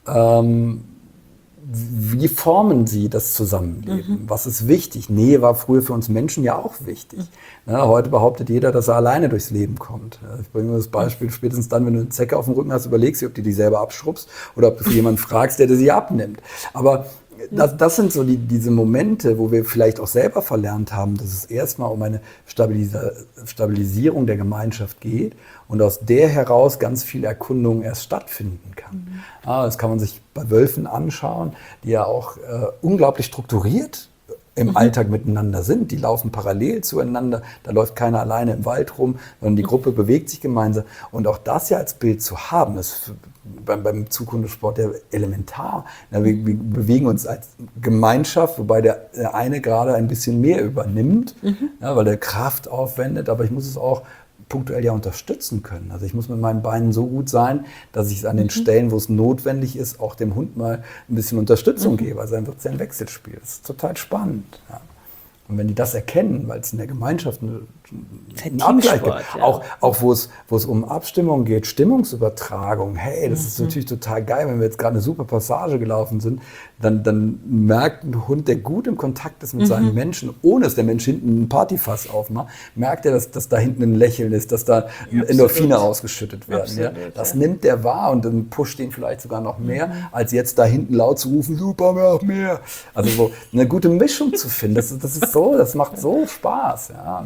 wie formen sie das Zusammenleben? Was ist wichtig? Nähe war früher für uns Menschen ja auch wichtig. Ja, heute behauptet jeder, dass er alleine durchs Leben kommt. Ich bringe nur das Beispiel, spätestens dann, wenn du eine Zecke auf dem Rücken hast, überlegst du, ob du die selber abschrubbst oder ob du für jemanden fragst, der dir sie abnimmt. Aber das sind so diese Momente, wo wir vielleicht auch selber verlernt haben, dass es erstmal um eine Stabilisierung der Gemeinschaft geht und aus der heraus ganz viel Erkundung erst stattfinden kann. Das kann man sich bei Wölfen anschauen, die ja auch unglaublich strukturiert im Alltag miteinander sind. Die laufen parallel zueinander, da läuft keiner alleine im Wald rum, sondern die Gruppe bewegt sich gemeinsam. Und auch das ja als Bild zu haben, ist beim Zughundesport ja elementar. Wir bewegen uns als Gemeinschaft, wobei der eine gerade ein bisschen mehr übernimmt, weil der Kraft aufwendet, aber ich muss es auch punktuell ja unterstützen können. Also ich muss mit meinen Beinen so gut sein, dass ich an den Stellen, wo es notwendig ist, auch dem Hund mal ein bisschen Unterstützung gebe. Also dann wird es ja ein Wechselspiel. Das ist total spannend. Ja. Und wenn die das erkennen, weil es in der Gemeinschaft einen Abgleich gibt, auch wo es um Abstimmung geht, Stimmungsübertragung, hey, das ist natürlich total geil, wenn wir jetzt gerade eine super Passage gelaufen sind, dann merkt ein Hund, der gut im Kontakt ist mit seinen Menschen, ohne dass der Mensch hinten ein Partyfass aufmacht, merkt er, dass da hinten ein Lächeln ist, dass da Endorphine ausgeschüttet werden. Absolut, ja? Das nimmt der wahr und dann pusht ihn vielleicht sogar noch mehr, als jetzt da hinten laut zu rufen, super, mehr. Also so eine gute Mischung zu finden, das ist so, das macht so Spaß. Ja?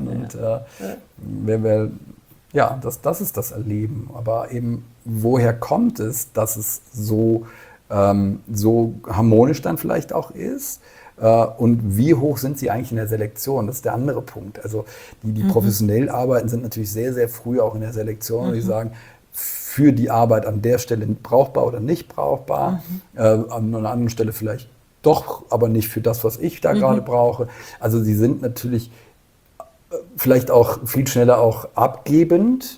Das ist das Erleben. Aber eben, woher kommt es, dass es so harmonisch dann vielleicht auch ist? Und wie hoch sind sie eigentlich in der Selektion? Das ist der andere Punkt. Also die professionell arbeiten, sind natürlich sehr, sehr früh auch in der Selektion. Und die sagen, für die Arbeit an der Stelle brauchbar oder nicht brauchbar. An einer anderen Stelle vielleicht doch, aber nicht für das, was ich da gerade brauche. Also sie sind natürlich vielleicht auch viel schneller auch abgebend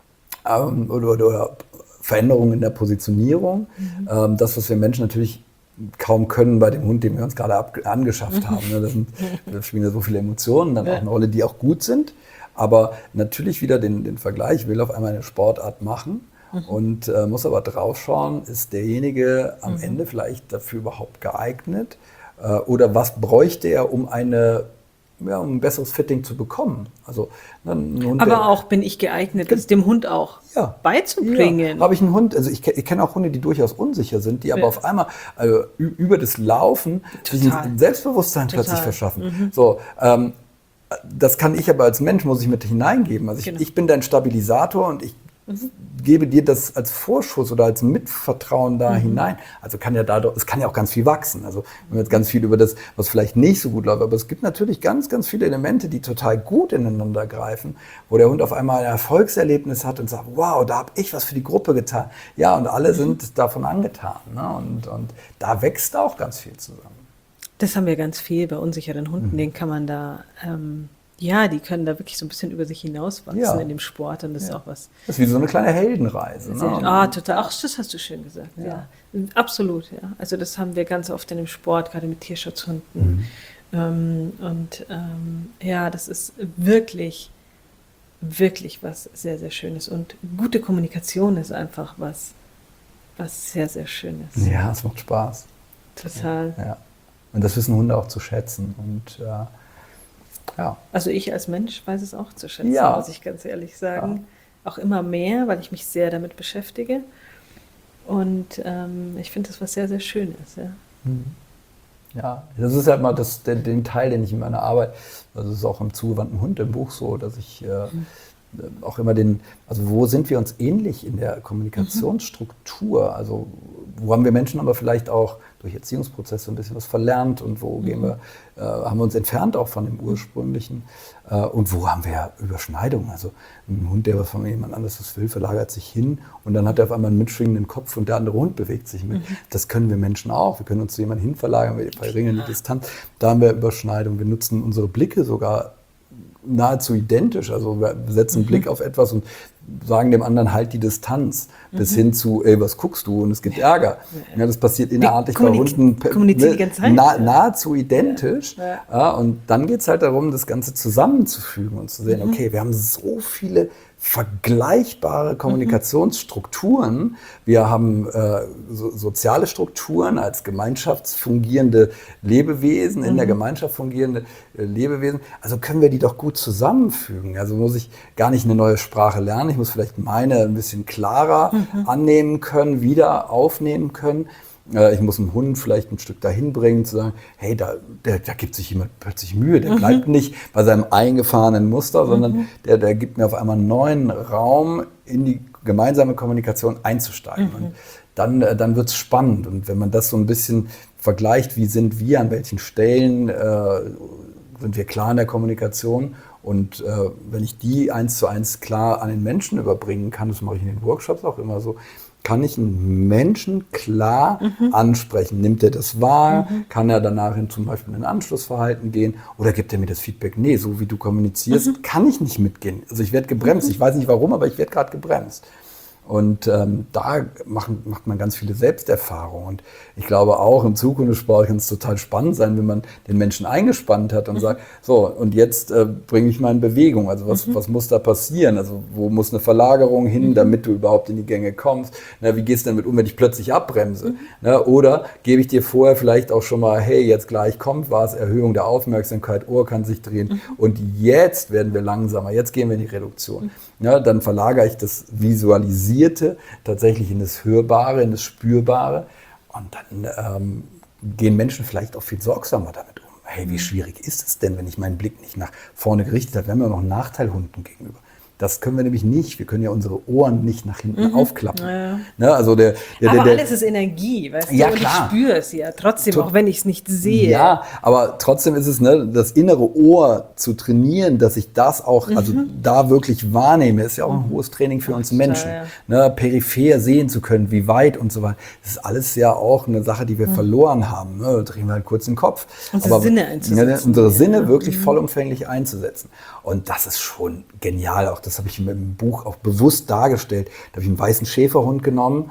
oder Veränderungen in der Positionierung. Das, was wir Menschen natürlich kaum können bei dem Hund, den wir uns gerade angeschafft haben. Ne? Da spielen ja so viele Emotionen dann auch eine Rolle, die auch gut sind. Aber natürlich wieder den Vergleich, will auf einmal eine Sportart machen und muss aber drauf schauen, ist derjenige am Ende vielleicht dafür überhaupt geeignet? Oder was bräuchte er, um um ein besseres Fitting zu bekommen? Also, ein Hund, aber auch bin ich geeignet, es dem Hund auch beizubringen. Ja. Habe ich einen Hund, also ich kenne auch Hunde, die durchaus unsicher sind, die aber auf einmal über das Laufen sich ein Selbstbewusstsein plötzlich verschaffen. So, das kann ich aber als Mensch, muss ich mit hineingeben. Also ich bin dein Stabilisator und ich gebe dir das als Vorschuss oder als Mitvertrauen da hinein. Also es kann ja auch ganz viel wachsen. Also wir haben jetzt ganz viel über das, was vielleicht nicht so gut läuft, aber es gibt natürlich ganz, ganz viele Elemente, die total gut ineinander greifen, wo der Hund auf einmal ein Erfolgserlebnis hat und sagt, wow, da habe ich was für die Gruppe getan. Ja, und alle sind davon angetan. Ne? Und da wächst auch ganz viel zusammen. Das haben wir ganz viel bei unsicheren Hunden, den kann man da... die können da wirklich so ein bisschen über sich hinauswachsen in dem Sport und das ist auch was. Das ist wie so eine kleine Heldenreise. Ne? Total. Ach, das hast du schön gesagt. Ja. Absolut, ja. Also das haben wir ganz oft in dem Sport, gerade mit Tierschutzhunden. Das ist wirklich, wirklich was sehr, sehr Schönes. Und gute Kommunikation ist einfach was sehr, sehr Schönes. Ja, es macht Spaß. Total. Ja. Und das wissen Hunde auch zu schätzen. Und also ich als Mensch weiß es auch zu schätzen, muss ich ganz ehrlich sagen. Ja. Auch immer mehr, weil ich mich sehr damit beschäftige. Und ich finde das was sehr, sehr Schönes. Ja, ja, das ist halt mal den Teil, den ich in meiner Arbeit, also es ist auch im zugewandten Hund im Buch so, dass ich auch immer also wo sind wir uns ähnlich in der Kommunikationsstruktur? Also wo haben wir Menschen aber vielleicht auch durch Erziehungsprozesse ein bisschen was verlernt und wo haben wir uns entfernt auch von dem Ursprünglichen und wo haben wir Überschneidungen? Also ein Hund, der was von jemand anderes will, verlagert sich hin und dann hat er auf einmal einen mitschwingenden Kopf und der andere Hund bewegt sich mit. Das können wir Menschen auch. Wir können uns zu jemandem hin verlagern, wir verringern die Distanz. Da haben wir Überschneidungen. Wir nutzen unsere Blicke sogar nahezu identisch. Also wir setzen einen Blick auf etwas und sagen dem anderen halt die Distanz bis hin zu, ey, was guckst du? Und es gibt Ärger. Ja, das passiert innerartig bei Hunden kommunizieren die ganze Zeit. Nahezu identisch. Ja, und dann geht es halt darum, das Ganze zusammenzufügen und zu sehen, okay, wir haben so viele vergleichbare Kommunikationsstrukturen. Wir haben soziale Strukturen als gemeinschaftsfungierende Lebewesen, in der Gemeinschaft fungierende Lebewesen. Also können wir die doch gut zusammenfügen. Also muss ich gar nicht eine neue Sprache lernen. Ich muss vielleicht meine ein bisschen klarer annehmen können, wieder aufnehmen können. Ich muss einen Hund vielleicht ein Stück dahin bringen, zu sagen, hey, da gibt sich jemand plötzlich Mühe, der bleibt nicht bei seinem eingefahrenen Muster, sondern der gibt mir auf einmal einen neuen Raum, in die gemeinsame Kommunikation einzusteigen. Und dann wird es spannend. Und wenn man das so ein bisschen vergleicht, wie sind wir, an welchen Stellen sind wir klar in der Kommunikation, und wenn ich die 1:1 klar an den Menschen überbringen kann, das mache ich in den Workshops auch immer so, kann ich einen Menschen klar ansprechen? Nimmt er das wahr? Kann er danach zum Beispiel in ein Anschlussverhalten gehen? Oder gibt er mir das Feedback? Nee, so wie du kommunizierst, kann ich nicht mitgehen. Also ich werde gebremst. Ich weiß nicht warum, aber ich werde gerade gebremst. Und da macht man ganz viele Selbsterfahrungen. Und ich glaube auch im Zukunftssport kann es total spannend sein, wenn man den Menschen eingespannt hat und sagt, so, und jetzt bringe ich mal in Bewegung. Also was muss da passieren? Also wo muss eine Verlagerung hin, damit du überhaupt in die Gänge kommst? Na, wie gehst du damit um, wenn ich plötzlich abbremse? Na, oder gebe ich dir vorher vielleicht auch schon mal, hey, jetzt gleich kommt was, Erhöhung der Aufmerksamkeit, Ohr kann sich drehen und jetzt werden wir langsamer, jetzt gehen wir in die Reduktion. Ja, dann verlagere ich das Visualisierte tatsächlich in das Hörbare, in das Spürbare. Und dann gehen Menschen vielleicht auch viel sorgsamer damit um. Hey, wie schwierig ist es denn, wenn ich meinen Blick nicht nach vorne gerichtet habe? Wir haben ja noch einen Nachteil Hunden gegenüber. Das können wir nämlich nicht. Wir können ja unsere Ohren nicht nach hinten aufklappen. Ja. Ne, also aber alles ist Energie, weißt du? Ja, und klar. Ich spüre es ja trotzdem, auch wenn ich es nicht sehe. Ja, aber trotzdem ist es, das innere Ohr zu trainieren, dass ich das auch, also da wirklich wahrnehme, ist ja auch ein hohes Training für uns Menschen. Ja. Peripher sehen zu können, wie weit und so weiter. Das ist alles ja auch eine Sache, die wir verloren haben. Da drehen wir halt kurz den Kopf. Unsere Sinne einzusetzen. Unsere Sinne wirklich vollumfänglich einzusetzen. Und das ist schon genial, auch das habe ich im Buch auch bewusst dargestellt, da habe ich einen weißen Schäferhund genommen,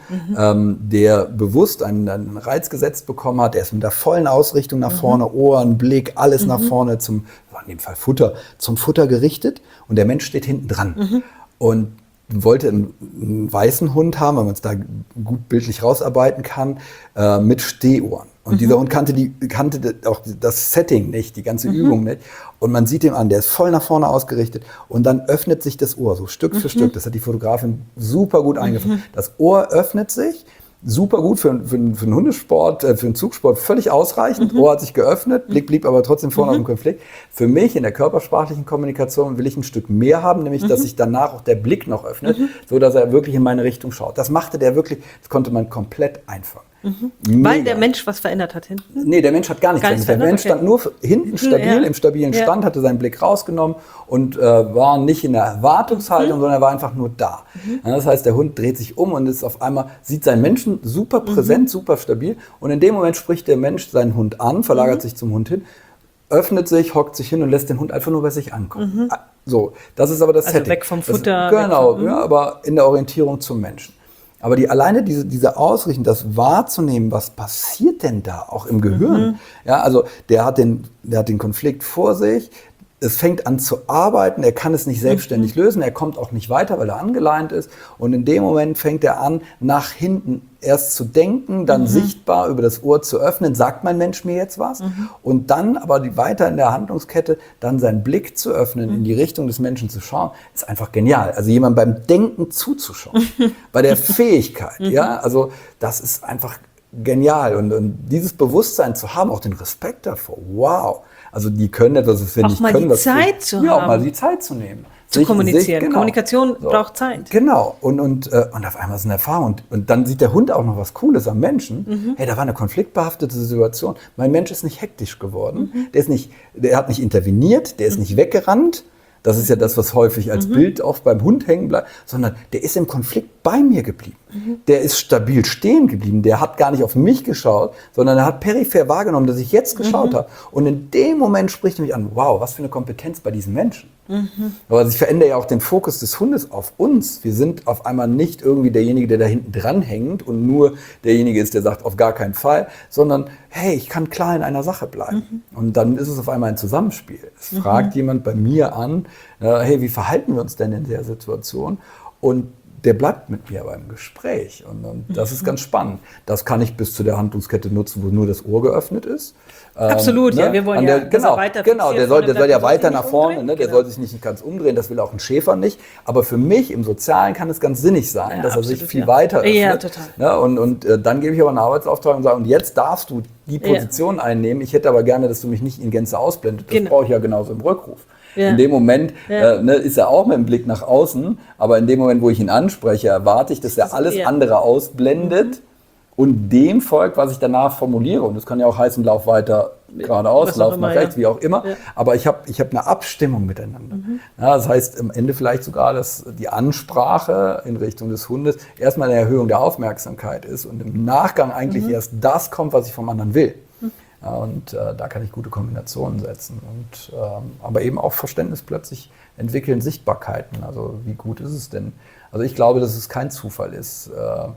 der bewusst einen Reiz gesetzt bekommen hat. Er ist mit der vollen Ausrichtung nach vorne, Ohren, Blick, alles nach vorne, in dem Fall Futter, zum Futter gerichtet und der Mensch steht hinten dran. Und wollte einen weißen Hund haben, weil man es da gut bildlich rausarbeiten kann, mit Stehohren. Und dieser Hund kannte auch das Setting nicht, die ganze Übung nicht. Und man sieht ihm an, der ist voll nach vorne ausgerichtet. Und dann öffnet sich das Ohr, so Stück für Stück. Das hat die Fotografin super gut eingefangen. Das Ohr öffnet sich, super gut für einen Hundesport, für einen Zugsport, völlig ausreichend. Ohr hat sich geöffnet, Blick blieb aber trotzdem vorne auf dem Konflikt. Für mich in der körpersprachlichen Kommunikation will ich ein Stück mehr haben, nämlich, dass sich danach auch der Blick noch öffnet, so dass er wirklich in meine Richtung schaut. Das machte der wirklich, das konnte man komplett einfangen. Weil der Mensch was verändert hat hinten? Nee, der Mensch hat gar nichts verändert. Der Mensch stand nur hinten stabil, im stabilen Stand, hatte seinen Blick rausgenommen und war nicht in der Erwartungshaltung, sondern er war einfach nur da. Das heißt, der Hund dreht sich um und ist auf einmal, sieht seinen Menschen super präsent, super stabil und in dem Moment spricht der Mensch seinen Hund an, verlagert sich zum Hund hin, öffnet sich, hockt sich hin und lässt den Hund einfach nur bei sich ankommen. So, das ist aber das Setting. Weg vom Futter. Genau, aber in der Orientierung zum Menschen. Aber alleine diese Ausrichtung, das wahrzunehmen, was passiert denn da auch im Gehirn? Ja, also der hat den Konflikt vor sich, es fängt an zu arbeiten, er kann es nicht selbstständig lösen, er kommt auch nicht weiter, weil er angeleint ist. Und in dem Moment fängt er an, nach hinten erst zu denken, dann sichtbar über das Ohr zu öffnen, sagt mein Mensch mir jetzt was? Und dann aber weiter in der Handlungskette, dann seinen Blick zu öffnen, in die Richtung des Menschen zu schauen, ist einfach genial. Also jemand beim Denken zuzuschauen, bei der Fähigkeit, ja, also das ist einfach genial. Und dieses Bewusstsein zu haben, auch den Respekt davor, wow. Also die können etwas, das wir nicht können. Auch mal die Zeit zu haben. Ja, auch mal die Zeit zu nehmen. Zu kommunizieren. Genau. Kommunikation braucht Zeit. Genau. Und auf einmal ist eine Erfahrung. Und dann sieht der Hund auch noch was Cooles am Menschen. Hey, da war eine konfliktbehaftete Situation. Mein Mensch ist nicht hektisch geworden. Der hat nicht interveniert, der ist nicht weggerannt. Das ist ja das, was häufig als Bild auch beim Hund hängen bleibt, sondern der ist im Konflikt bei mir geblieben. Der ist stabil stehen geblieben, der hat gar nicht auf mich geschaut, sondern er hat peripher wahrgenommen, dass ich jetzt geschaut habe. Und in dem Moment spricht er mich an, wow, was für eine Kompetenz bei diesen Menschen. Aber ich verändere ja auch den Fokus des Hundes auf uns. Wir sind auf einmal nicht irgendwie derjenige, der da hinten dran hängt und nur derjenige ist, der sagt, auf gar keinen Fall, sondern hey, ich kann klar in einer Sache bleiben. Und dann ist es auf einmal ein Zusammenspiel. Es fragt jemand bei mir an, hey, wie verhalten wir uns denn in der Situation? Und der bleibt mit mir beim Gespräch. Und das ist ganz spannend. Das kann ich bis zu der Handlungskette nutzen, wo nur das Ohr geöffnet ist. Absolut, ja, wir wollen ja weiter der soll ja weiter nach vorne, ne? Der soll sich nicht ganz umdrehen, das will auch ein Schäfer nicht. Aber für mich im Sozialen kann es ganz sinnig sein, dass er sich viel weiter öffnet. Ja, total. Ne? Und dann gebe ich aber einen Arbeitsauftrag und sage, und jetzt darfst du die Position einnehmen. Ich hätte aber gerne, dass du mich nicht in Gänze ausblendet. Das brauche ich ja genauso im Rückruf. Ja. In dem Moment ist er auch mit dem Blick nach außen, aber in dem Moment, wo ich ihn anspreche, erwarte ich, dass er alles andere ausblendet und dem folgt, was ich danach formuliere. Und das kann ja auch heißen, lauf weiter geradeaus, lauf nach rechts, wie auch immer. Ja. Aber ich hab eine Abstimmung miteinander. Ja, das heißt, am Ende vielleicht sogar, dass die Ansprache in Richtung des Hundes erstmal eine Erhöhung der Aufmerksamkeit ist und im Nachgang eigentlich erst das kommt, was ich vom anderen will. Ja, und da kann ich gute Kombinationen setzen. Und, aber eben auch Verständnis plötzlich entwickeln, Sichtbarkeiten. Also wie gut ist es denn? Also ich glaube, dass es kein Zufall ist,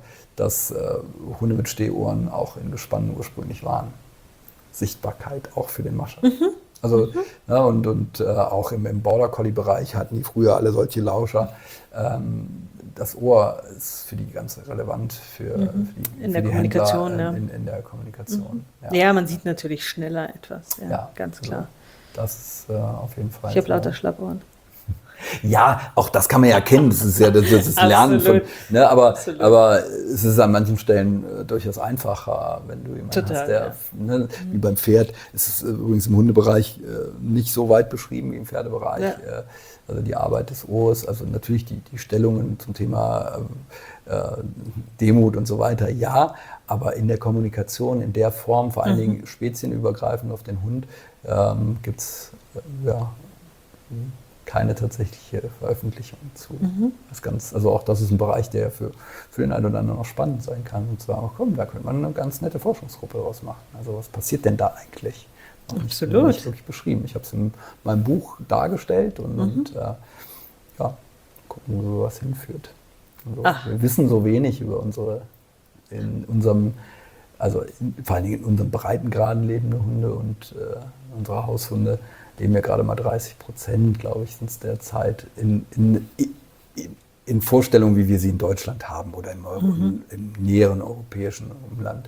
dass Hunde mit Stehohren auch in Gespannen ursprünglich waren. Sichtbarkeit auch für den Mascher. Also ja, und auch im Border Collie Bereich hatten die früher alle solche Lauscher. Das Ohr ist für die ganz relevant für die Kommunikation, Händler, in der Kommunikation. Ja, man sieht natürlich schneller etwas, ganz klar. Das ist auf jeden Fall. Ich habe lauter Schlappohren. Ja, auch das kann man ja erkennen. Das ist ja das Lernen von. Ne, aber es ist an manchen Stellen durchaus einfacher, wenn du jemanden hast, der, wie beim Pferd, es ist übrigens im Hundebereich nicht so weit beschrieben wie im Pferdebereich. Ja. Also die Arbeit des Ohrs, also natürlich die Stellungen zum Thema Demut und so weiter, ja, aber in der Kommunikation, in der Form, vor allen Dingen spezienübergreifend auf den Hund, gibt es keine tatsächliche Veröffentlichung zu. Also auch das ist ein Bereich, der für den einen oder anderen noch spannend sein kann. Und zwar, da könnte man eine ganz nette Forschungsgruppe draus machen. Also was passiert denn da eigentlich? Absolut. Nicht wirklich beschrieben. Ich habe es in meinem Buch dargestellt und gucken, wo sowas hinführt. Also, wir wissen so wenig über vor allen Dingen in unserem Breitengraden lebende Hunde und unsere Haushunde leben ja gerade mal 30%, glaube ich, sind es derzeit in Vorstellungen, wie wir sie in Deutschland haben oder im näheren europäischen Umland.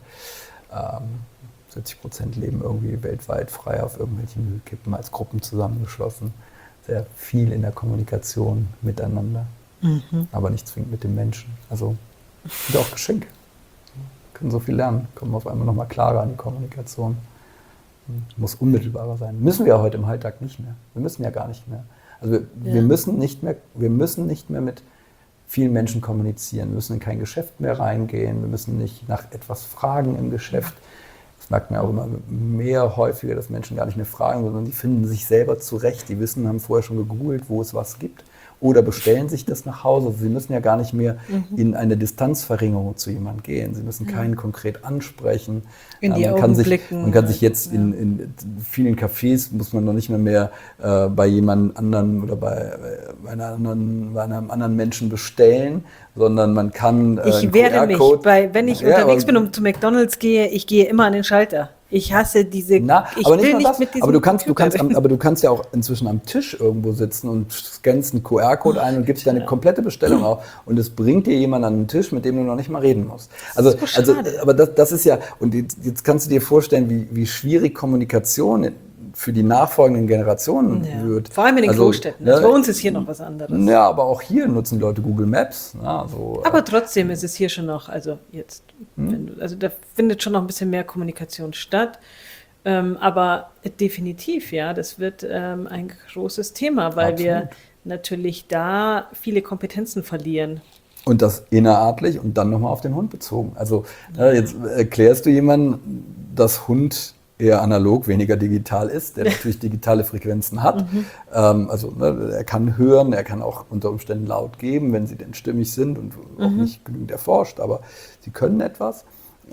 70% leben irgendwie weltweit frei auf irgendwelchen Müllkippen als Gruppen zusammengeschlossen. Sehr viel in der Kommunikation miteinander, aber nicht zwingend mit den Menschen. Also sind auch Geschenke. Können so viel lernen, kommen auf einmal nochmal klarer an die Kommunikation. Muss unmittelbarer sein. Müssen wir heute im Alltag nicht mehr. Wir müssen ja gar nicht mehr. Also wir müssen nicht mehr mit vielen Menschen kommunizieren. Wir müssen in kein Geschäft mehr reingehen. Wir müssen nicht nach etwas fragen im Geschäft. Das merkt man auch immer mehr häufiger, dass Menschen gar nicht mehr fragen, sondern die finden sich selber zurecht. Die haben vorher schon gegoogelt, wo es was gibt. Oder bestellen sich das nach Hause. Sie müssen ja gar nicht mehr in eine Distanzverringerung zu jemandem gehen. Sie müssen keinen konkret ansprechen. In die Augen blicken. Man kann sich jetzt in vielen Cafés, muss man noch nicht mehr bei jemand anderen oder bei einem anderen Menschen bestellen, sondern man kann ich wehre mich, wenn ich unterwegs bin und zu McDonald's gehe, ich gehe immer an den Schalter. Ich hasse diese. Aber du kannst ja auch inzwischen am Tisch irgendwo sitzen und scannst einen QR-Code ein und gibst deine komplette Bestellung auf und es bringt dir jemand an den Tisch, mit dem du noch nicht mal reden musst. Aber das ist ja, und jetzt kannst du dir vorstellen, wie schwierig Kommunikation für die nachfolgenden Generationen wird. Vor allem in den Großstädten. Bei uns ist hier noch was anderes. Ja, aber auch hier nutzen Leute Google Maps. Aber trotzdem ist es hier schon noch, da findet schon noch ein bisschen mehr Kommunikation statt. Aber definitiv, ja, das wird ein großes Thema, weil wir natürlich da viele Kompetenzen verlieren. Und das innerartlich und dann nochmal auf den Hund bezogen. Also jetzt erklärst du jemandem, dass Hund eher analog, weniger digital ist, der natürlich digitale Frequenzen hat. Er kann hören, er kann auch unter Umständen laut geben, wenn sie denn stimmig sind und auch nicht genügend erforscht, aber sie können etwas.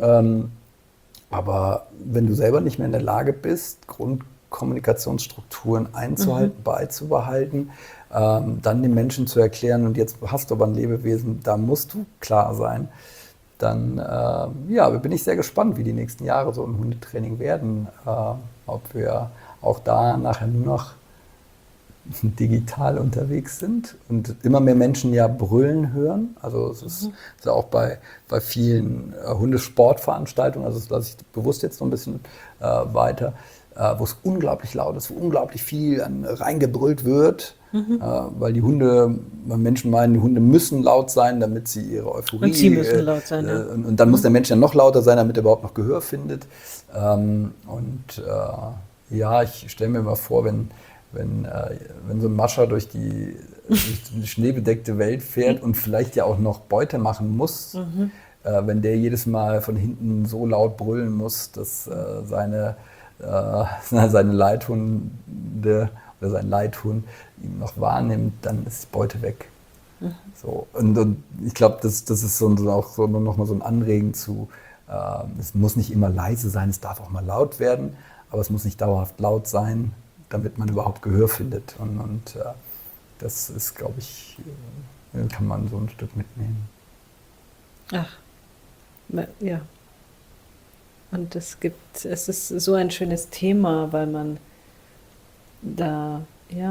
Aber wenn du selber nicht mehr in der Lage bist, Grundkommunikationsstrukturen einzuhalten, beizubehalten, dann den Menschen zu erklären, und jetzt hast du aber ein Lebewesen, da musst du klar sein, dann bin ich sehr gespannt, wie die nächsten Jahre so im Hundetraining werden. Ob wir auch da nachher nur noch digital unterwegs sind und immer mehr Menschen ja brüllen hören. Also es ist auch bei vielen Hundesportveranstaltungen, also das lasse ich bewusst jetzt noch ein bisschen weiter, wo es unglaublich laut ist, wo unglaublich viel reingebrüllt wird. Weil Menschen meinen, die Hunde müssen laut sein, damit sie ihre Euphorie... Und sie müssen laut sein, ja. Und dann muss der Mensch ja noch lauter sein, damit er überhaupt noch Gehör findet. Ich stelle mir mal vor, wenn so ein Mascher durch die schneebedeckte Welt fährt und vielleicht ja auch noch Beute machen muss, wenn der jedes Mal von hinten so laut brüllen muss, dass seine Leithunde oder sein Leithund ihn noch wahrnimmt, dann ist die Beute weg. So, und ich glaube, das ist auch nochmal so ein Anregen zu, es muss nicht immer leise sein, es darf auch mal laut werden, aber es muss nicht dauerhaft laut sein, damit man überhaupt Gehör findet. Und das ist, glaube ich, kann man so ein Stück mitnehmen. Ach, ja. Und es ist so ein schönes Thema, weil man da,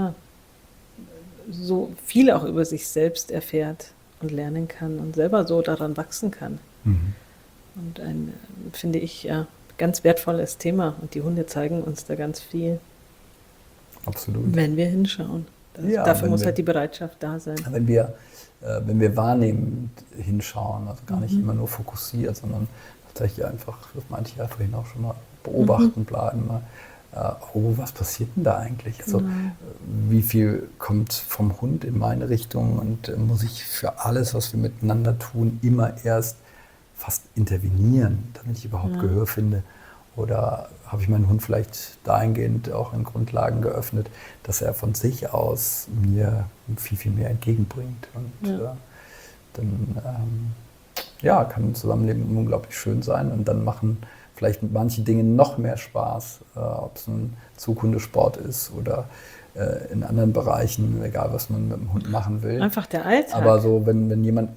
so viel auch über sich selbst erfährt und lernen kann und selber so daran wachsen kann. Und ein, finde ich, ganz wertvolles Thema. Und die Hunde zeigen uns da ganz viel. Absolut. Wenn wir hinschauen. Dafür muss halt die Bereitschaft da sein. Wenn wir wahrnehmend hinschauen, also gar nicht immer nur fokussiert, sondern tatsächlich einfach, das meinte ich ja vorhin auch schon mal, beobachten bleiben. Was passiert denn da eigentlich? Also wie viel kommt vom Hund in meine Richtung und muss ich für alles, was wir miteinander tun, immer erst fast intervenieren, damit ich überhaupt Gehör finde? Oder habe ich meinen Hund vielleicht dahingehend auch in Grundlagen geöffnet, dass er von sich aus mir viel, viel mehr entgegenbringt? Und dann kann ein Zusammenleben unglaublich schön sein und dann machen vielleicht manche Dinge noch mehr Spaß, ob es ein Zughundesport ist oder in anderen Bereichen, egal was man mit dem Hund machen will. Einfach der Alltag. Aber so, wenn mir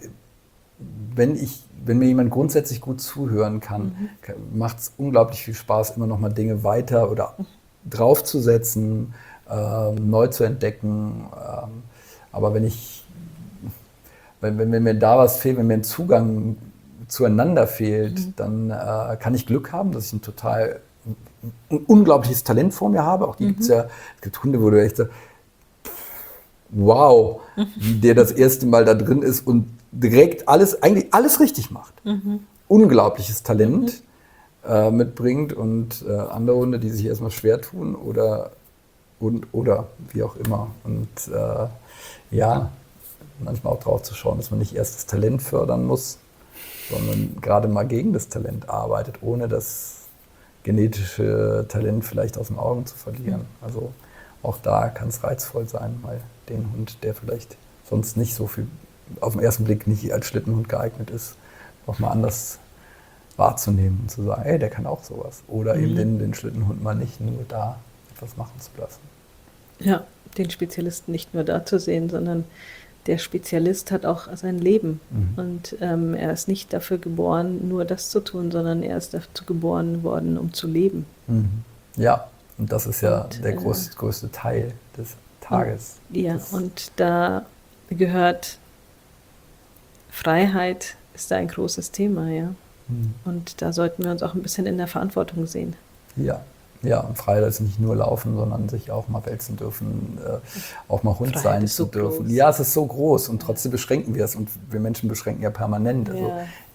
jemand grundsätzlich gut zuhören kann, macht es unglaublich viel Spaß, immer noch mal Dinge weiter oder draufzusetzen, neu zu entdecken. Aber wenn mir da was fehlt, wenn mir ein Zugang zueinander fehlt, dann kann ich Glück haben, dass ich ein unglaubliches Talent vor mir habe. Auch die es gibt Hunde, wo du echt sagst, wow, wie der das erste Mal da drin ist und direkt eigentlich alles richtig macht. Unglaubliches Talent mitbringt und andere Hunde, die sich erstmal schwer tun oder wie auch immer. Und manchmal auch drauf zu schauen, dass man nicht erst das Talent fördern muss, sondern gerade mal gegen das Talent arbeitet, ohne das genetische Talent vielleicht aus den Augen zu verlieren. Also auch da kann es reizvoll sein, mal den Hund, der vielleicht sonst nicht so viel, auf den ersten Blick nicht als Schlittenhund geeignet ist, auch mal anders wahrzunehmen und zu sagen, ey, der kann auch sowas. Oder eben den Schlittenhund mal nicht nur da etwas machen zu lassen. Ja, den Spezialisten nicht nur da zu sehen, sondern der Spezialist hat auch sein Leben. Und er ist nicht dafür geboren, nur das zu tun, sondern er ist dazu geboren worden, um zu leben. Ja, und das ist ja der größte Teil des Tages. Und da gehört Freiheit, ist da ein großes Thema, ja. Und da sollten wir uns auch ein bisschen in der Verantwortung sehen. Ja, und Freiheit ist nicht nur laufen, sondern sich auch mal wälzen dürfen, auch mal Hund sein zu dürfen. Ja, es ist so groß und trotzdem beschränken wir es und wir Menschen beschränken ja permanent. Also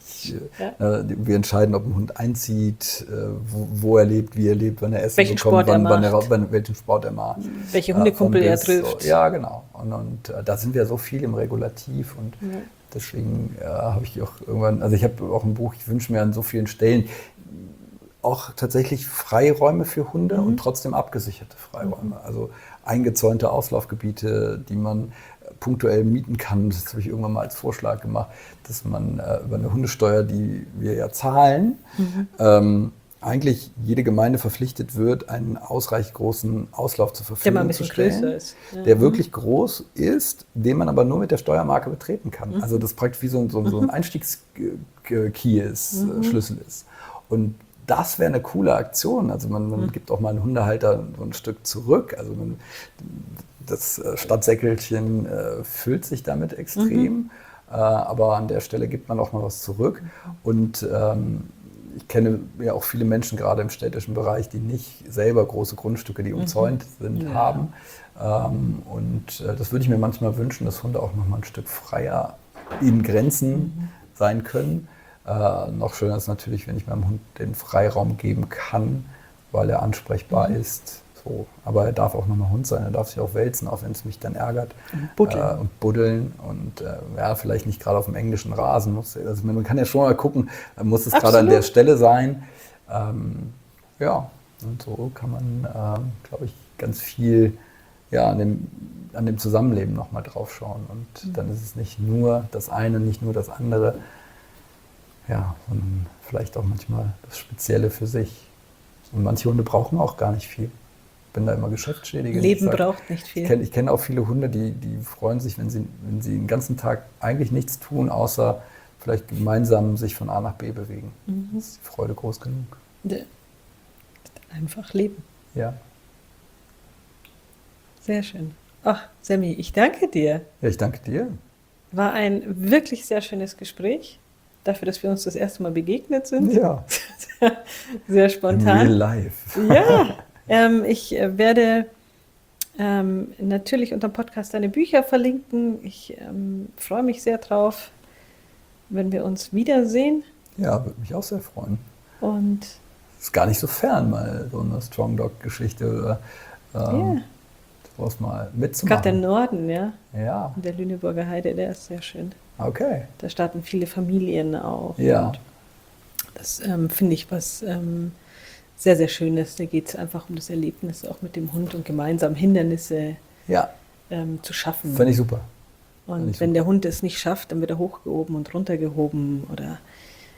wir entscheiden, ob ein Hund einzieht, wo er lebt, wie er lebt, wann er essen welchen bekommt, Sport welchen Sport er macht. Welche Hundekumpel er trifft. So. Ja, genau. Und da sind wir so viel im Regulativ und deswegen habe ich auch irgendwann, also ich habe auch ein Buch, ich wünsche mir an so vielen Stellen auch tatsächlich Freiräume für Hunde und trotzdem abgesicherte Freiräume. Also eingezäunte Auslaufgebiete, die man punktuell mieten kann. Das habe ich irgendwann mal als Vorschlag gemacht, dass man über eine Hundesteuer, die wir ja zahlen, eigentlich jede Gemeinde verpflichtet wird, einen ausreichend großen Auslauf zur Verfügung zu stellen, größer ist. Ja. Der wirklich groß ist, den man aber nur mit der Steuermarke betreten kann. Also das praktisch wie so ein Einstiegskey ist, Schlüssel ist. Und das wäre eine coole Aktion. Also man gibt auch mal einen Hundehalter so ein Stück zurück. Also das Stadtsäckelchen füllt sich damit extrem. Aber an der Stelle gibt man auch mal was zurück. Und ich kenne ja auch viele Menschen, gerade im städtischen Bereich, die nicht selber große Grundstücke, die umzäunt sind, haben. Und das würde ich mir manchmal wünschen, dass Hunde auch noch mal ein Stück freier in Grenzen sein können. Noch schöner ist natürlich, wenn ich meinem Hund den Freiraum geben kann, weil er ansprechbar ist. So. Aber er darf auch nochmal Hund sein, er darf sich auch wälzen, auch wenn es mich dann ärgert. Und buddeln. Und vielleicht nicht gerade auf dem englischen Rasen. Also man kann ja schon mal gucken, muss es gerade an der Stelle sein. Und so kann man, glaube ich, ganz viel an dem Zusammenleben nochmal drauf schauen. Und dann ist es nicht nur das eine, nicht nur das andere. Ja, und vielleicht auch manchmal das Spezielle für sich. Und manche Hunde brauchen auch gar nicht viel. Ich bin da immer geschäftsschädigend. Leben braucht nicht viel. Ich kenne auch viele Hunde, die freuen sich, wenn sie den ganzen Tag eigentlich nichts tun, außer vielleicht gemeinsam sich von A nach B bewegen. Das ist die Freude groß genug. Ja. Einfach leben. Ja. Sehr schön. Ach, Sammy, ich danke dir. Ja, ich danke dir. War ein wirklich sehr schönes Gespräch. Dafür, dass wir uns das erste Mal begegnet sind. Ja. Sehr spontan. In real life. Ja, ich werde natürlich unter dem Podcast deine Bücher verlinken. Ich freue mich sehr drauf, wenn wir uns wiedersehen. Ja, würde mich auch sehr freuen. Und ist gar nicht so fern, mal so eine Strong Dog-Geschichte oder sowas mal mitzumachen. gerade der Norden, ja. Ja. Der Lüneburger Heide, der ist sehr schön. Okay. Da starten viele Familien auch. Ja. Und das finde ich was sehr, sehr Schönes. Da geht es einfach um das Erlebnis auch mit dem Hund und gemeinsam Hindernisse zu schaffen. Finde ich super. Und wenn der Hund es nicht schafft, dann wird er hochgehoben und runtergehoben oder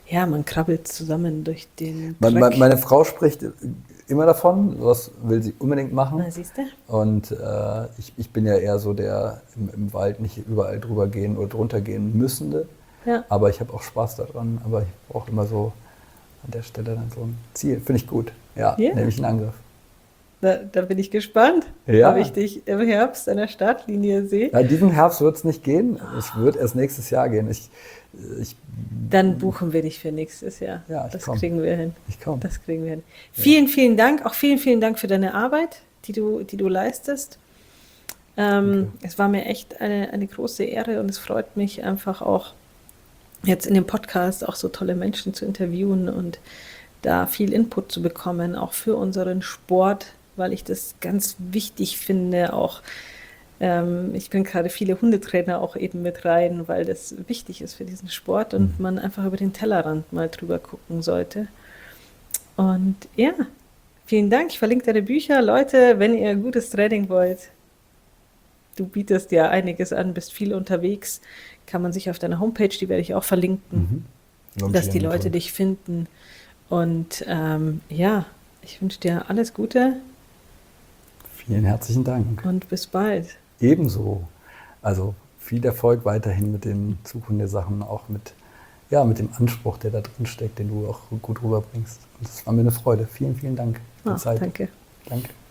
ja, man krabbelt zusammen durch den Dreck. Meine Frau spricht immer davon, was will sie unbedingt machen. Na, siehst du? Und ich bin ja eher so der im Wald nicht überall drüber gehen oder drunter gehen müssende. Ja. Aber ich habe auch Spaß daran. Aber ich brauche immer so an der Stelle dann so ein Ziel. Finde ich gut. Ja, nehme ich in Angriff. Da bin ich gespannt, Ja. ob ich dich im Herbst an der Startlinie sehe. Ja, diesen Herbst wird es nicht gehen. Es wird erst nächstes Jahr gehen. Dann buchen wir dich für nächstes Jahr. Ja, ich das komm. kriegen wir hin. Ich komme. Das kriegen wir hin. Vielen, vielen Dank. Auch vielen, vielen Dank für deine Arbeit, die du leistest. Es war mir echt eine große Ehre und es freut mich einfach auch, jetzt in dem Podcast auch so tolle Menschen zu interviewen und da viel Input zu bekommen, auch für unseren Sport, weil ich das ganz wichtig finde, auch ich bringe gerade viele Hundetrainer auch eben mit rein, weil das wichtig ist für diesen Sport und man einfach über den Tellerrand mal drüber gucken sollte. Und ja, vielen Dank. Ich verlinke deine Bücher. Leute, wenn ihr gutes Training wollt, du bietest ja einiges an, bist viel unterwegs, kann man sich auf deiner Homepage, die werde ich auch verlinken, dass die Leute dich finden. Und ja, ich wünsche dir alles Gute. Vielen herzlichen Dank. Und bis bald. Ebenso. Also viel Erfolg weiterhin mit den Zukunftssachen, auch mit dem Anspruch, der da drin steckt, den du auch gut rüberbringst. Und das war mir eine Freude. Vielen, vielen Dank für die Zeit. Danke. Danke.